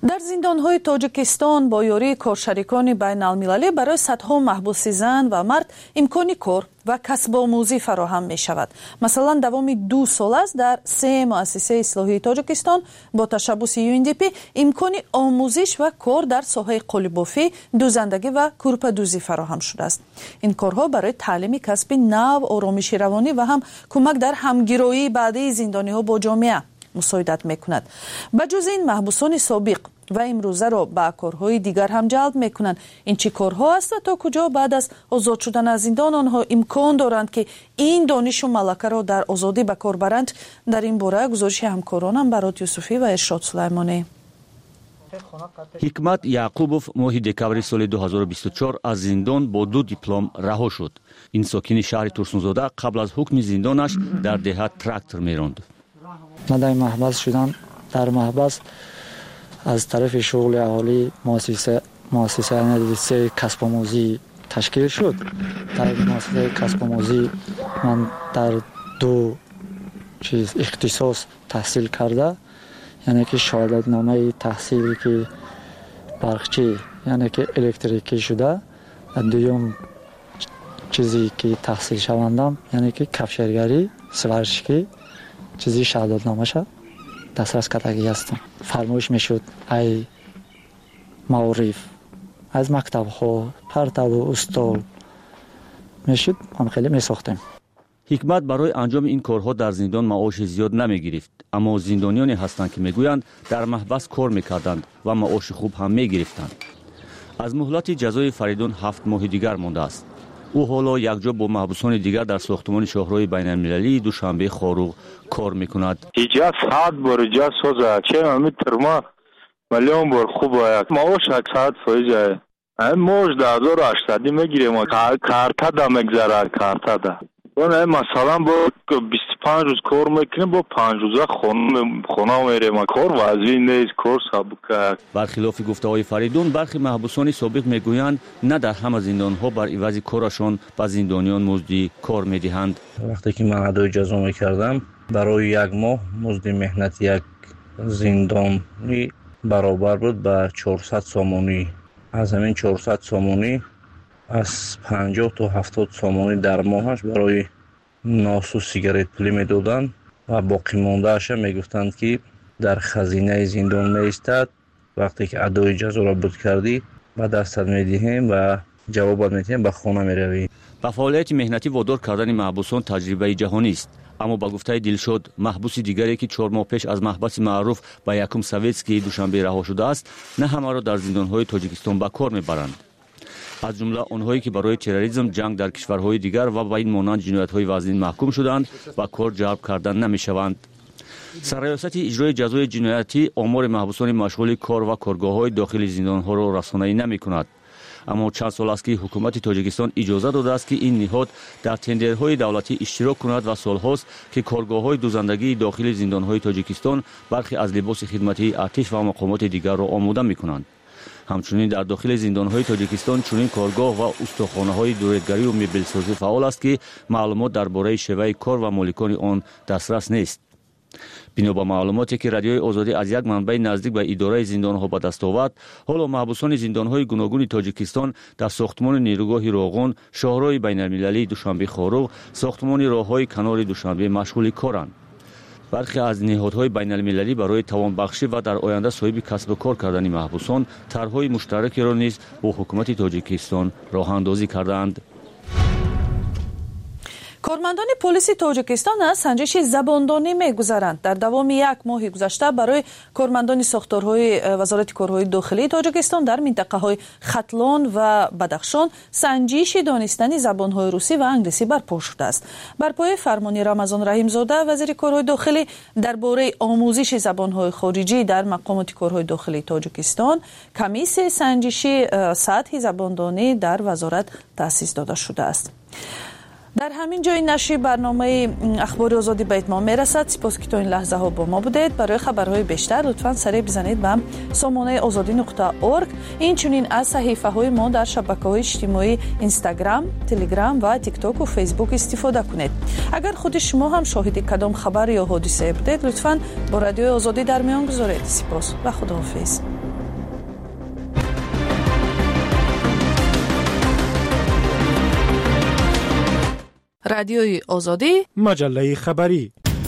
در زندان‌های تاجیکستان با یاری کارشریکان بین‌المللی برای صدها محبوس زن و مرد امکان کار و کسب آموزی فراهم می شود. مثلا دوام 2 سال است در 3 مؤسسه اصلاحی تاجیکستان با تشبث UNDP امکان آموزش و کار در ساحه قالی‌بافی، دوزندگی و کورپادوزی فراهم شده است. این کارها برای تعلیم کسب نو، آرامش روانی و هم کمک در همگرایی بعدی زندانی‌ها با جامعه مساعدت میکند. بجز این محبوسان سابق و امروزه را به کارهای دیگر هم جلب میکنند. این چه کارها است و تا کجا بعد از آزاد شدن از زندان آنها امکان دارند که این دانش و ملکه را در آزادی به کار برند؟ در این باره گزارش همکارانم برات یوسفی و ارشاد سلیمانی. حکمت یعقوبوف ماه دکبر سال 2024 از زندان با 2 دیپلم رها شد. این ساکن شهر ترسونزاده قبل از حکم زندانش در دهات تراکتور میراند. من در محبس شدم. در محبس از طرف شغل اهالی مؤسسه نویسه کسب آموزی تشکیل شد. در مؤسسه کسب آموزی من در 2 اختصاص تحصیل کرده، یعنی که شهادت نامه تحصیلی که برقچی یعنی که الکتریکی شده و دوم چیزی که تحصیل شوندم یعنی که کفشرگری سوارشکی چیزی شهادت نامه شد دسترس کردگی هستم. فرمایش میشد ای معارف از مکتب ها پرتاب و استال میشد هم خیلی میساختیم. حکمت برای انجام این کارها در زندان معاش زیاد نمیگرفت، اما زندانیانی هستند که میگویند در محبس کار میکردند و معاش خوب هم میگرفتند. از مهلت جزای فریدون 7 ماه دیگر مانده است. او حالا یکجا با محبوسان دیگر در ساختمان شاهراه بین‌المللی دوشنبه خاروغ کار میکند. ایجاد ساعت برجا سوزا چه میترما میلیون بار خوب است. معاش 100% موش 1800 میگیریم. کارتا دا میگذره کارتا دا. اون مثلا با 25 روز کار میکنیم با 5 روزه خونه میریم. کار واضحی نیست، کار سابقه. برخلاف گفته‌های فریدون، برخی محبوسان سابق میگویند نه در همه زندان‌ها بر عوض کارشان به زندانیان مزد کار میدهند. وقتی که من ادای جزا میکردم برای 1 ماه مزد مهنت یک زندانی برابر بود به 400 سومونی. از همین 400 سومونی از 50 تا 70 سومونی در ماهش برای ناس و سیگارت پولی میدادند و باقی مونده‌اش میگفتند که در خزینه زندان میایستد. وقتی که ادای جزا را بود کردی به دستت میدهیم و جوابت میدهیم به خانه میروی. با فعالیت مهنتی وادار کردن محبوسان تجربه جهانی است، اما با گفته دلشاد محبوس دیگری که 4 ماه پیش از محبس معروف به یکم سویتسکی دوشنبه رها شده است، نه همه را در زندان‌های تاجیکستان به کار میبرند. از جمله آنهایی که برای تروریسم، جنگ در کشورهای دیگر و با این مانند جنایت‌های وزین محکوم شدند و کار جلب کردن نمی‌شوند. سرریاست اجرای جزای جنایتی آمار محبوسان مشغول کار و کارگاه‌های داخل زندان‌ها را رسانه‌ای نمی‌کند. اما چند سال است که حکومت تاجیکستان اجازه داده است که این نهاد در تندرهای دولتی اشتراک کند و سال‌هاست که کارگاه‌های دوزندگی داخل زندان‌های تاجیکستان برخی از لباس خدمتی ارتش و مقامات دیگر را آماده می‌کنند. همچنین در داخل زندان‌های تاجیکستان چنین کارگاه و استخوان‌های دورتگری و مبل‌سازی فعال است که معلومات درباره شیوه کار و مالکان آن دسترس نیست. بنا به معلوماتی که رادیوی آزادی از یک منبع نزدیک به اداره زندان‌ها به دست آورد، حالا محبوسان زندان‌های گوناگون تاجیکستان در ساختمان نیروگاه راغون، شاهراه بین‌المللی دوشنبه خاروغ، ساختمان راه‌های کنار دوشنبه مشغول کارند. برخی از نهادهای بین‌المللی برای توانبخشی و در آینده صاحب کسب و کار کردن محبوسان طرح‌های مشترکی را نیز با حکومت تاجیکستان راه اندازی کردند. کارمندان پلیس تاجیکستان از سنجش زباندانی می‌گذرند. در دوام 1 ماه گذشته برای کارمندان ساختارهای وزارت کارهای داخلی تاجیکستان در منطقه‌های ختلان و بدخشان سنجش دانستن زبان‌های روسی و انگلیسی برپا شده است. بر پایه فرمان رمضان رحیم‌زاده وزیر کارهای داخلی درباره آموزش زبان‌های خارجی در مقامات کارهای داخلی تاجیکستان، کمیسیون سنجشی سطح زباندانی در وزارت تأسیس داده شده است. در همین جای نشر برنامه اخبار آزادی به اتمام میرسد. سپاس که تا این لحظه ها با ما بودید. برای خبرهای بیشتر لطفاً سری بزنید به سامانه azadi.org. این چنین از صحیفه های ما در شبکه‌های اجتماعی اینستاگرام، تلگرام و تیک تاک و فیسبوک استفاده کنید. اگر خود شما هم شاهد کدام خبر یا حادثه بودید لطفاً با رادیو آزادی در میان گذارید. سپاس و خداحافظ. رادیوی آزادی، مجله خبری.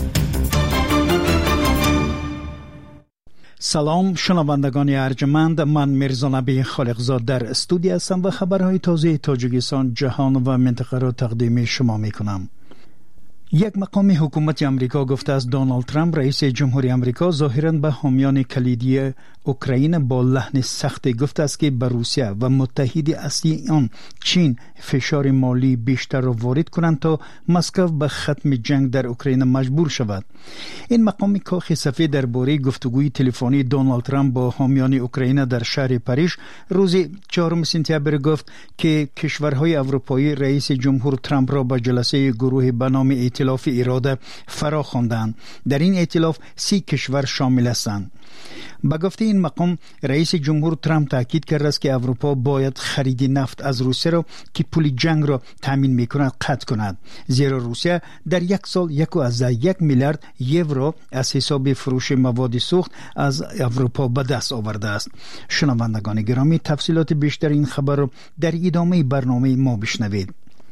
سلام شنوندگان ارجمند، من میرزا نبی خالقزاد در استودیو هستم و خبرهای تازه تاجیکستان، جهان و منطقه را تقدیم شما میکنم. یک مقام حکومت امریکا گفته است دونالد ترامپ رئیس جمهوری امریکا ظاهراً به حامیان کلیدی اوکراین با لحن سخت گفته است که به روسیه و متحد اصلی آن چین فشار مالی بیشتر را وارد کنند تا مسکو به ختم جنگ در اوکراین مجبور شود. این مقام کاخ سفید درباره گفتگوی تلفنی دونالد ترامپ با حامیان اوکراین در شهر پاریس روز 4 سپتامبر گفت که کشورهای اروپایی رئیس جمهور ترامپ را به جلسه گروه به نام ائتلاف اراده فرا خواندند. در این ائتلاف 30 کشور شامل هستند. با گفته این مقام رئیس جمهور ترامپ تاکید کرده است که اروپا باید خرید نفت از روسیه را که پول جنگ را تامین میکند قطع کند، زیرا روسیه در یک سال 1.1 میلیارد یورو از حساب فروش مواد سوخت از اروپا به دست آورده است. شنوندگان گرامی، تفصیلات بیشتر این خبر را در ادامه برنامه ما بشنوید.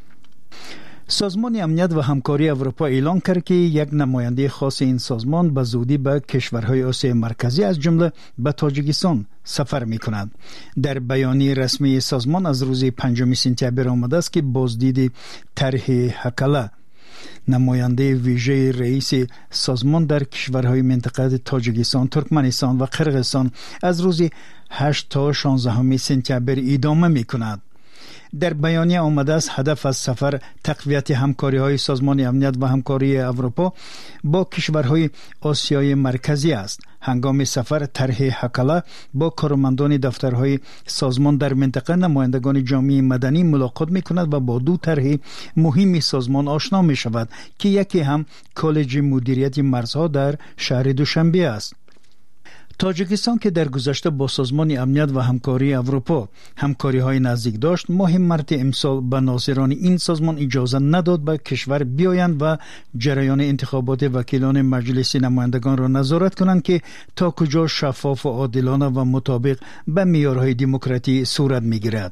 سازمان امنیت و همکاری اروپا اعلام کرد که یک نماینده خاص این سازمان به زودی به کشورهای آسیای مرکزی از جمله به تاجیکستان سفر می‌کند. در بیانیه رسمی سازمان از روز 5 سپتامبر آمده است که بازدید طرح هکله نماینده ویژه رئیس سازمان در کشورهای منطقه تاجیکستان، ترکمنستان و قرقیزستان از روز 8 تا 16 سپتامبر ادامه می‌کند. در بیانیه آمده است هدف از سفر تقویت همکاری‌های سازمان امنیت و همکاری اروپا با کشورهای آسیای مرکزی است. هنگام سفر طرح هکله با کارمندان دفترهای سازمان در منطقه نمایندگان جامعه مدنی ملاقات می‌کند و با دو طرح مهم سازمان آشنا می‌شود که یکی هم کالج مدیریت مرزها در شهر دوشنبه است. تاجیکستان که در گذشته با سازمان امنیت و همکاری اروپا همکاری‌های نزدیک داشت، ماه مارس امسال به ناظران این سازمان اجازه نداد به کشور بیایند و جریان انتخابات وکیلان مجلس نمایندگان را نظارت کنند که تا کجا شفاف و عادلانه و مطابق به معیارهای دموکراسی صورت می‌گیرد.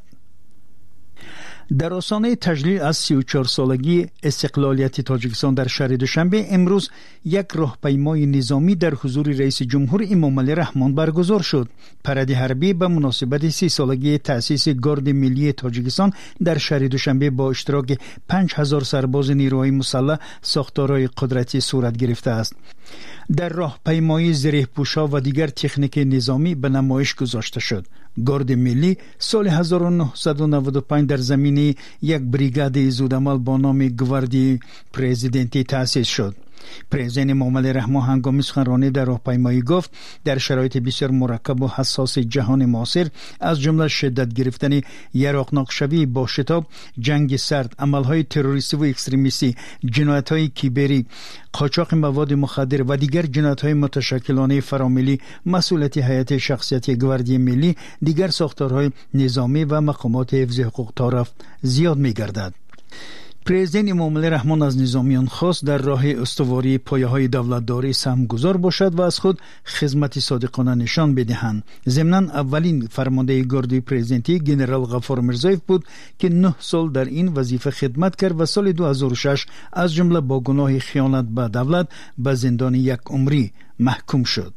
در آستانه تجلیل از 34 سالگی استقلالیت تاجیکستان در شهر دوشنبه امروز یک راهپیمای نظامی در حضور رئیس جمهور امامعلی رحمان برگزار شد. پرد حربی به مناسبت 30 سالگی تأسیس گارد ملی تاجیکستان در شهر دوشنبه با اشتراک 5000 سرباز نیروهای مسلح ساختارهای قدرتی صورت گرفته است. در راهپیمایی زره‌پوش‌ها و دیگر تکنیک نظامی به نمایش گذاشته شد. گارد ملی سال 1995 در زمینه یک بریگاد زودعمل با نام گواردی پرزیدنتی تأسیس شد. پرزیدنت امامعلی رحمان هنگام سخنرانی در راهپیمایی گفت در شرایط بسیار مرکب و حساس جهان معاصر از جمله شدت گرفتن یراقناکشوی با شتاب، جنگ سرد، عملهای تروریستی و اکستریمیستی، جنایت‌های کیبری، قاچاق مواد مخدر و دیگر جنایت‌های متشکلانه فراملی مسئولیت هیئت شخصیت گواردی ملی، دیگر ساختارهای نظامی و مقامات حفظ حقوق طرف زیاد می‌گردد. پرزیدنت امامعلی رحمان از نظامیان خواست در راه استواری پایه‌های دولتداری سهمگذار باشد و از خود خدمت صادقانه نشان بدهند. ضمناً اولین فرمانده گارد پرزیدنتی جنرال غفار میرزایف بود که 9 سال در این وظیفه خدمت کرد و سال 2006 از جمله با گناه خیانت به دولت به زندان 1 عمری محکوم شد.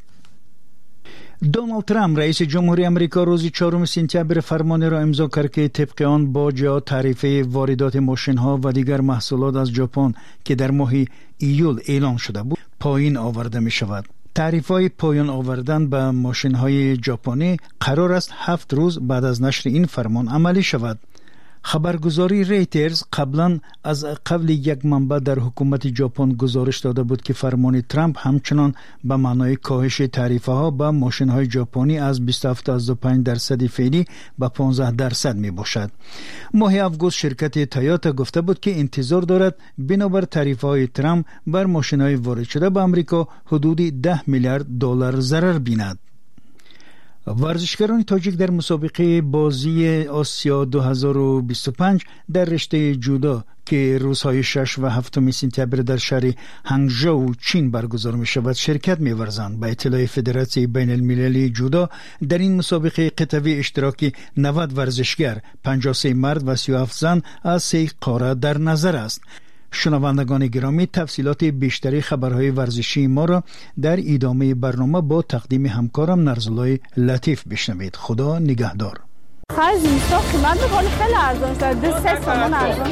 دونالد ترامپ رئیس جمهوری امریکا روز 4 سپتامبر فرمانی را امضا کرد که طبق آن باج تعرفه واردات ماشین‌ها و دیگر محصولات از ژاپن که در ماه ایول اعلام شده بود پایین آورده می شود. تعرفه‌های پایان آوردن به ماشین‌های ژاپنی قرار است 7 روز بعد از نشر این فرمان عملی شود. خبرگزاری ریترز قبلا از قبل یک منبع در حکومت ژاپن گزارش داده بود که فرمان ترامپ همچنان به معنای کاهش تعرفه ها به ماشین های ژاپنی از 27.5% فعلی به 15% می باشد. ماه آگوست شرکت تویوتا گفته بود که انتظار دارد بنابر تعرفه های ترامپ بر ماشین های وارد شده به امریکا حدود 10 میلیارد دلار ضرر بیند. ورزشکاران تاجیک در مسابقه بازی آسیا 2025 در رشته جودو که روزهای 6 و 7 سپتامبر در شهر هنگژو چین برگزار می شود شرکت می ورزند. به اطلاع فدراسیون بین المللی جودو در این مسابقه قطعی اشتراکی 90 ورزشگر، 53 مرد و 37 زن از 3 قاره در نظر است. شنوندگان گرامی، تفصیلات بیشتری خبرهای ورزشی ما را در ادامه برنامه با تقدیم همکارم نرزالای لطیف بشنوید. خدا نگهدار. خیلی اینستا قیمت بکنه خیلی ارزان شد. 2 تومان ارزان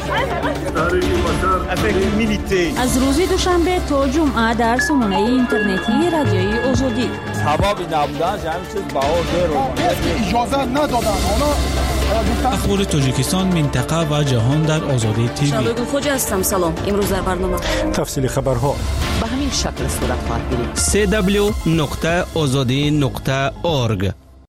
شد. از روز دوشنبه تا جمعه در سامانه اینترنتی رادیوی آزادی. سبب نبودنش همین چیز بها زیر اجازه ندادن. اخبار تاجیکستان، منطقه و جهان در آزادی تیوی. شبگون خوجا هستم. سلام. امروز در برنامه تفصیل خبرها به همین شکل صورت خواهد گرفت. www.azadi.org.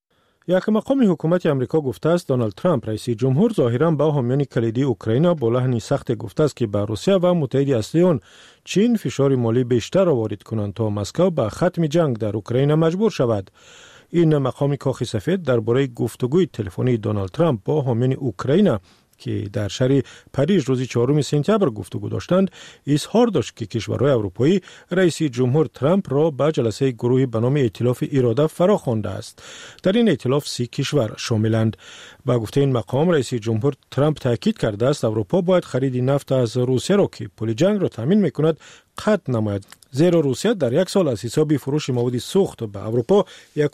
یک مقام حکومت آمریکا گفته است دونالد ترامپ رئیس جمهور ظاهراً با حامیان کلیدی اوکراین با لحنی سخت گفته است که بر روسیه و متحد اصلی آن چین فشار مالی بیشتر وارد کنند تا مسکو به ختم جنگ در اوکراین مجبور شود. این مقام کاخ سفید درباره گفتگوی تلفنی دونالد ترامپ با حامیان اوکراین که در شهر پاریس روز 4 سپتامبر گفتگو داشتند اظهار داشت که کشورهای اروپایی رئیس جمهور ترامپ را به جلسه گروهی به نام ائتلاف اراده فرا خوانده است. در این ائتلاف 30 کشور شاملند. با گفته این مقام رئیس جمهور ترامپ تاکید کرده است اروپا باید خرید نفت از روسیه را که پل جنگ را تامین میکند قطع نماید، زیرا روسیه در یک سال از حساب فروش مواد سوخت به اروپا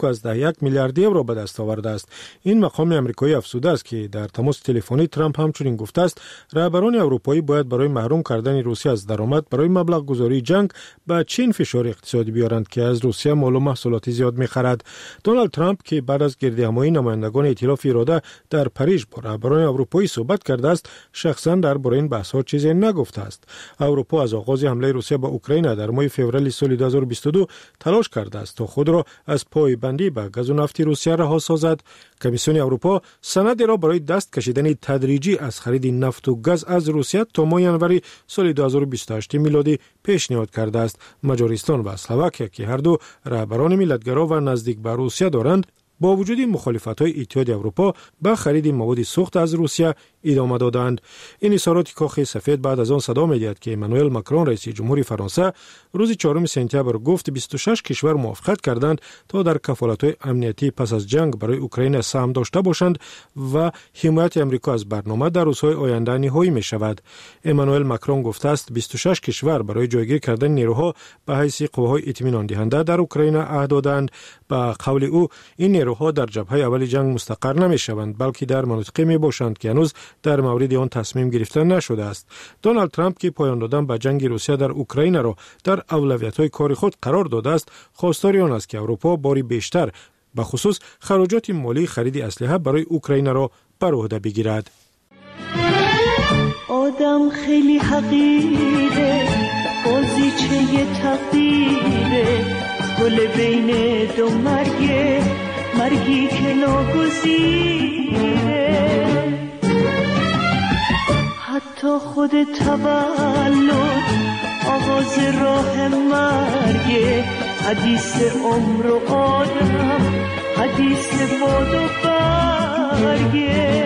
1.1 میلیارد یورو به دست آورده است. این مقام آمریکایی افزوده است که در تماس تلفنی ترامپ همچنین گفته است رهبران اروپایی باید برای محروم کردن روسیه از درآمد برای مبلغ گذاری جنگ به چین فشار اقتصادی بیارند که از روسیه مال و محصولات زیاد میخرد. دونالد ترامپ که بعد از گردهمایی نمایندگان ائتلاف اراده در پاریس با رهبران اروپایی صحبت کرده است، شخصا درباره این بحث‌ها چیزی نگفته است. اروپا از آغاز حمله روسیه به اوکراین در ماه فوریه سال 2022 تلاش کرده است تا خود را از پایبندی به گاز و نفت روسیه رها سازد. کمیسیون اروپا سندی را برای دست کشیدن تدریجی از خرید نفت و گاز از روسیه تا ماه ژانویه سال 2028 میلادی پیشنهاد کرده است. مجارستان و اسلواکیه که هر دو رهبران ملت‌گرا و نزدیک به روسیه دارند، با وجود مخالفت‌های اتحاد اروپا به خرید مواد سوخت از روسیه ادامه دادند. این اظهارات کاخ سفید بعد از آن صدا می‌دهد که امانوئل ماکرون رئیس جمهوری فرانسه روز 4 سپتامبر گفت 26 کشور موافقت کردند تا در کفالت‌های امنیتی پس از جنگ برای اوکراین سهم داشته باشند و حمایت آمریکا از برنامه در روزهای آینده نهایی می‌شود. امانوئل ماکرون گفته است 26 کشور برای جایگیر کردن نیروها به حیث قواهای اطمینان دهنده در اوکراین عهد دادند. به قول او این نیروها در جبهه اول جنگ مستقر نمی‌شوند بلکه در مناطقی میباشند که هنوز در مورد آن تصمیم گرفته نشده است. دونالد ترامپ که پایان دادن به جنگ روسیه در اوکراین را در اولویت‌های کار خود قرار داده است، خواستار آن است که اروپا باری بیشتر به خصوص خراجات مالی خرید اسلحه برای اوکراین را بر عهده بگیرد. آدم خیلی حقیره، بازیچه تقدیره، گل بین دو مرگی که ناگزیره. حتی خود تولد آغاز راه مرگه، حدیث عمر و آدم، حدیث باد و برگه.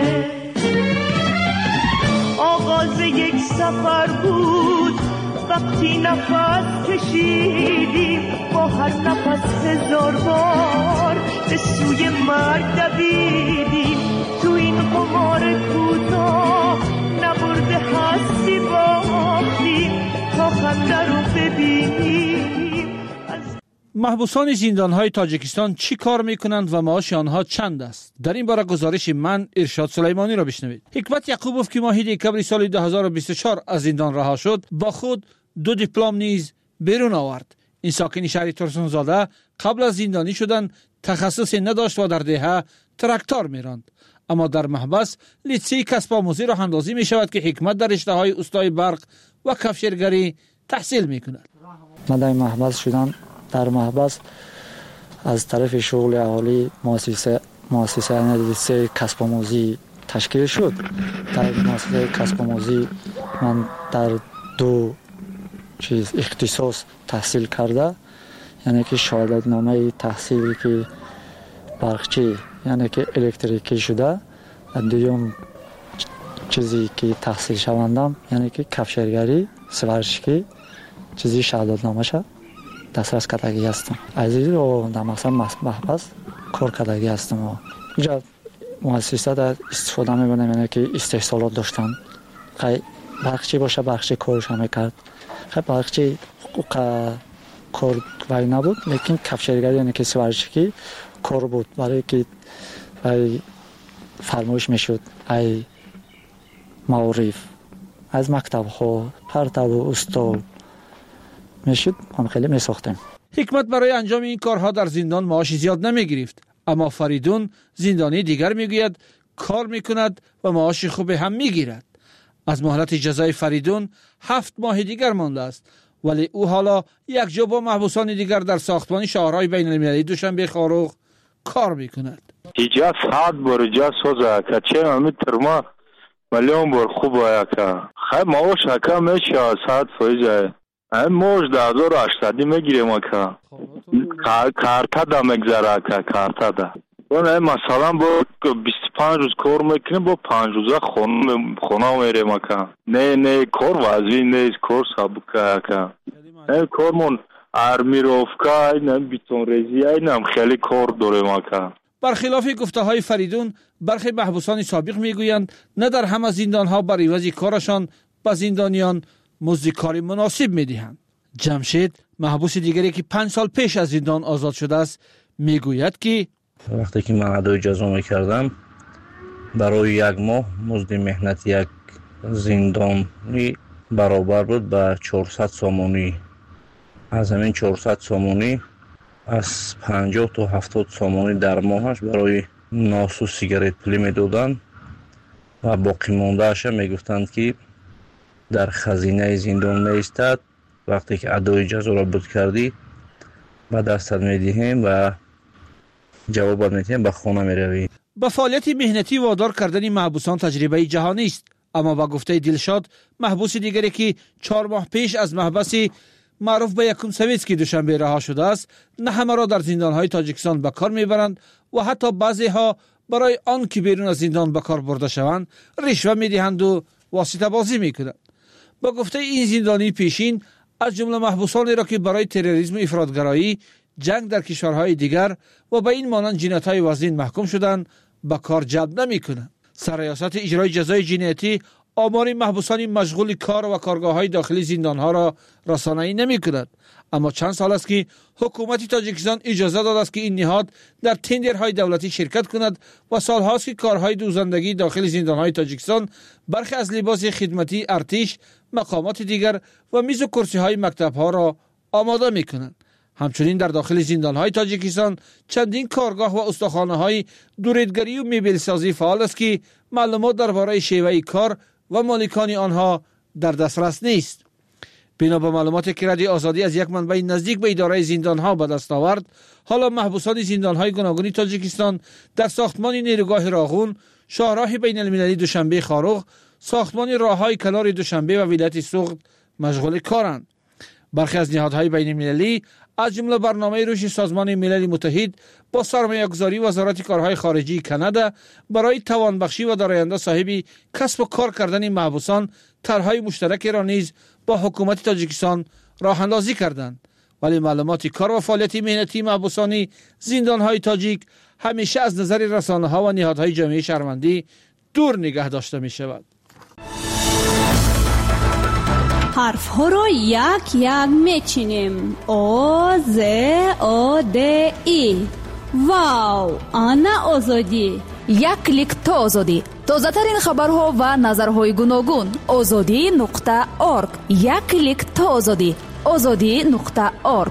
آغاز یک سفر بود وقتی نفس کشیدیم، با هر نفس 1000 بار به سوی مرگ دویدیم. تو این قمار کوتاه نبرده هستی باختیم تا خنده رو ببینیم. محبوسان زندان‌های تاجیکستان چی کار میکنند و معاش آنها چند است؟ در این باره گزارش من ارشاد سلیمانی را بشنوید. حکمت یعقوبوف که ماه دکمبر سال 2024 از زندان رها شد، با خود 2 دیپلم نیز بیرون آورد. این ساکن شهر ترسونزاده قبل از زندانی شدن تخصصی نداشت و در دهه تراکتور میراند. اما در محبس لیسه کسب آموزی راه اندازی می شود که حکمت در رشته‌های استای برق و کفشرگری تحصیل می کند. من در محبس شدن در محبس از طرف شغل اهالی مؤسسه لیسه کسب آموزی تشکیل شد. در مؤسسه کسب آموزی من در 2 اختصاص تحصیل کرده، یعنی که شهادت نامه تحصیلی که برقچی یعنی که الکتریکی شده. دوم چیزی که تحصیل شوندم یعنی که کفشرگری سوارشکی چیزی شهادت نامه شد دسترس کردگی هستم. از این رو در مقصد محبس کار کردگی هستم. اینجا مؤسسه در استفاده میبینم یعنی که استحصالات داشتن باغچه باشه باغچه کارش هم میکرد. خب باغچه کار وای نبود، لیکن کفشگری یعنی که سوارشکی کار بود، برای که فرمایش میشد ای معارف از مکتب ها پرتاب و استاد میشد، هم خیلی میساختیم. حکمت برای انجام این کارها در زندان معاش زیاد نمیگرفت، اما فریدون زندانی دیگر میگوید کار میکند و معاش خوب هم میگیرد. از مهلت جزای فریدون 7 ماه دیگر مانده است، ولی او حالا یک جا با محبوسان دیگر در ساختمان شاهراه بین المللی دوشنبه خاروغ کار میکند. ایجا ساعت بر جا سوزا که چه امیتر ما ملیون بر خوب آیا که خیلی معاش که میشه ساعت فایجه موش 1800 میگیره ما که کارتا دا مگذره که کارتا دا نه مثلا با 25 روز کار میکنه با 5 روزه خونه میره ما که نه کار وزوی نه کار سابقه که نه کارمون ارمیروفکا نه بیتون ریزی نه خیلی کار داره ما که. برخلاف گفته های فریدون، برخی محبوسان سابق میگویند نه در همه زندان ها بر عوض کارشان به زندانیان مزد کاری مناسب میدهند. جمشید محبوس دیگری که 5 سال پیش از زندان آزاد شده است میگوید که وقتی که من ادای جزا میکردم برای 1 ماه مزد مهنت یک زندانی برابر بود به 400 سومونی. از همین 400 سومونی از 50 تا 70 سومونی در ماهش برای ناس و سیگارت پلی میدادند و باقی مانده اش میگفتند که در خزینه زندان میستد، وقتی که ادای جزا را بود کردی به دستت میدهیم و جواب میدهیم به خانه میروی. با فعالیت مهنتی وادار کردن محبوسان تجربه جهانی است، اما با گفته دلشاد محبوس دیگری که 4 ماه پیش از محبس معروف به یکم سویتسکی دوشنبه رها شده است نه همه را در زندانهای تاجیکستان به کار میبرند و حتی بعضی ها برای آن که بیرون از زندان به کار برده شوند رشوه میدهند و واسطه بازی میکنند. با گفته این زندانی پیشین از جمله محبوسانی را که برای تروریسم و افراطگرایی، جنگ در کشورهای دیگر و به این مانند جنایت‌های وزین محکوم شدند به کار جلب نمی‌کنند. سرریاست اجرای جزای جنایتی آمار محبوسان مشغول کار و کارگاه‌های داخلی زندان‌ها را رسانه‌ای نمی‌کند، اما چند سال است که حکومت تاجیکستان اجازه داده است که این نهاد در تندرهای دولتی شرکت کند و سال‌هاست که کارهای دوزندگی داخل زندان‌های تاجیکستان برخی از لباس خدمتی ارتش، مقامات دیگر و میز و کرسی‌های مکتب‌ها را آماده می‌کنند. همچنین در داخل زندان‌های تاجیکستان چندین کارگاه و استخوان‌های دوریدگری و میبلسازی فعال است که معلومات درباره شیوه کار و مالکان آنها در دسترس نیست. بنا به معلوماتی که رادیو آزادی از یک منبع نزدیک به اداره زندان‌ها به دست آورد، حالا محبوسان زندان‌های گوناگون تاجیکستان در ساختمان نیروگاه راغون، شاهراه بین المللی دوشنبه خاروغ، ساختمان راههای کنار دوشنبه و ولایت سوخت مشغول کارند. برخی از نهادهای بین المللی از جمله برنامه رشد سازمان ملل متحد با سرمایه‌گذاری وزارت کارهای خارجی کانادا برای توانبخشی و در آینده صاحب کسب و کار کردن محبوسان طرح‌های مشترک را نیز با حکومت تاجیکستان راه اندازی کردند، ولی معلومات کار و فعالیت مهنتی محبوسان زندان‌های تاجیک همیشه از نظر رسانه‌ها و نهادهای جامعه شهروندی دور نگه داشته می‌شود. حرف ها را یک یک میچینیم. او ز او د ای. واو، آنا آزادی. یک کلیک تا آزادی. تازه ترین خبرها و نظرهای گوناگون. azadi.org. یک کلیک تا آزادی. azadi.org.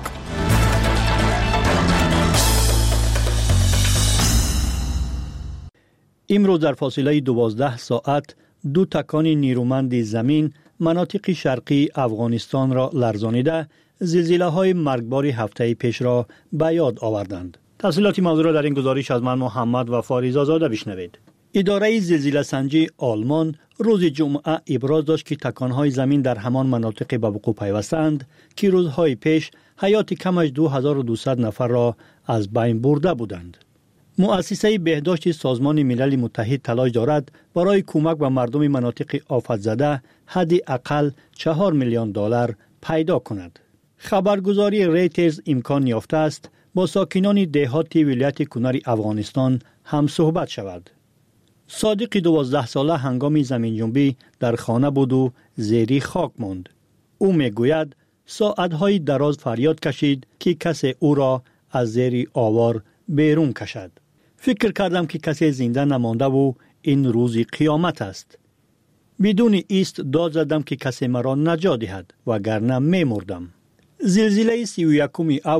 امروز در فاصله 12 ساعت 2 تکان نیرومند زمین مناطق شرقی افغانستان را لرزانیده زلزله‌های مرگبار هفته پیش را به یاد آوردند. تفصیلات موضوع را در این گزارش از من محمد و فاریز آزاده بشنوید. اداره زلزله سنجی آلمان روز جمعه ابراز داشت که تکان‌های زمین در همان مناطق به وقوع پیوستند که روزهای پیش حیات کمش 2200 نفر را از بین برده بودند. مؤسسه بهداشت سازمان ملل متحد تلاش دارد برای کمک به مردم مناطق آفت زده حداقل 4 میلیون دلار پیدا کند. خبرگزاری ریترز امکان یافته است با ساکنان دهات ولایت کنر افغانستان هم صحبت شود. صادق 12 ساله هنگام زمین جنبی در خانه بود و زیر خاک ماند. او میگوید ساعتهای دراز فریاد کشید که کسی او را از زیر آوار بیرون کشد. فکر کردم که کسی زنده نمانده و این روز قیامت است. بدون ایست داد زدم که کسی مرا نجات دهد وگرنه میمردم. زلزله 31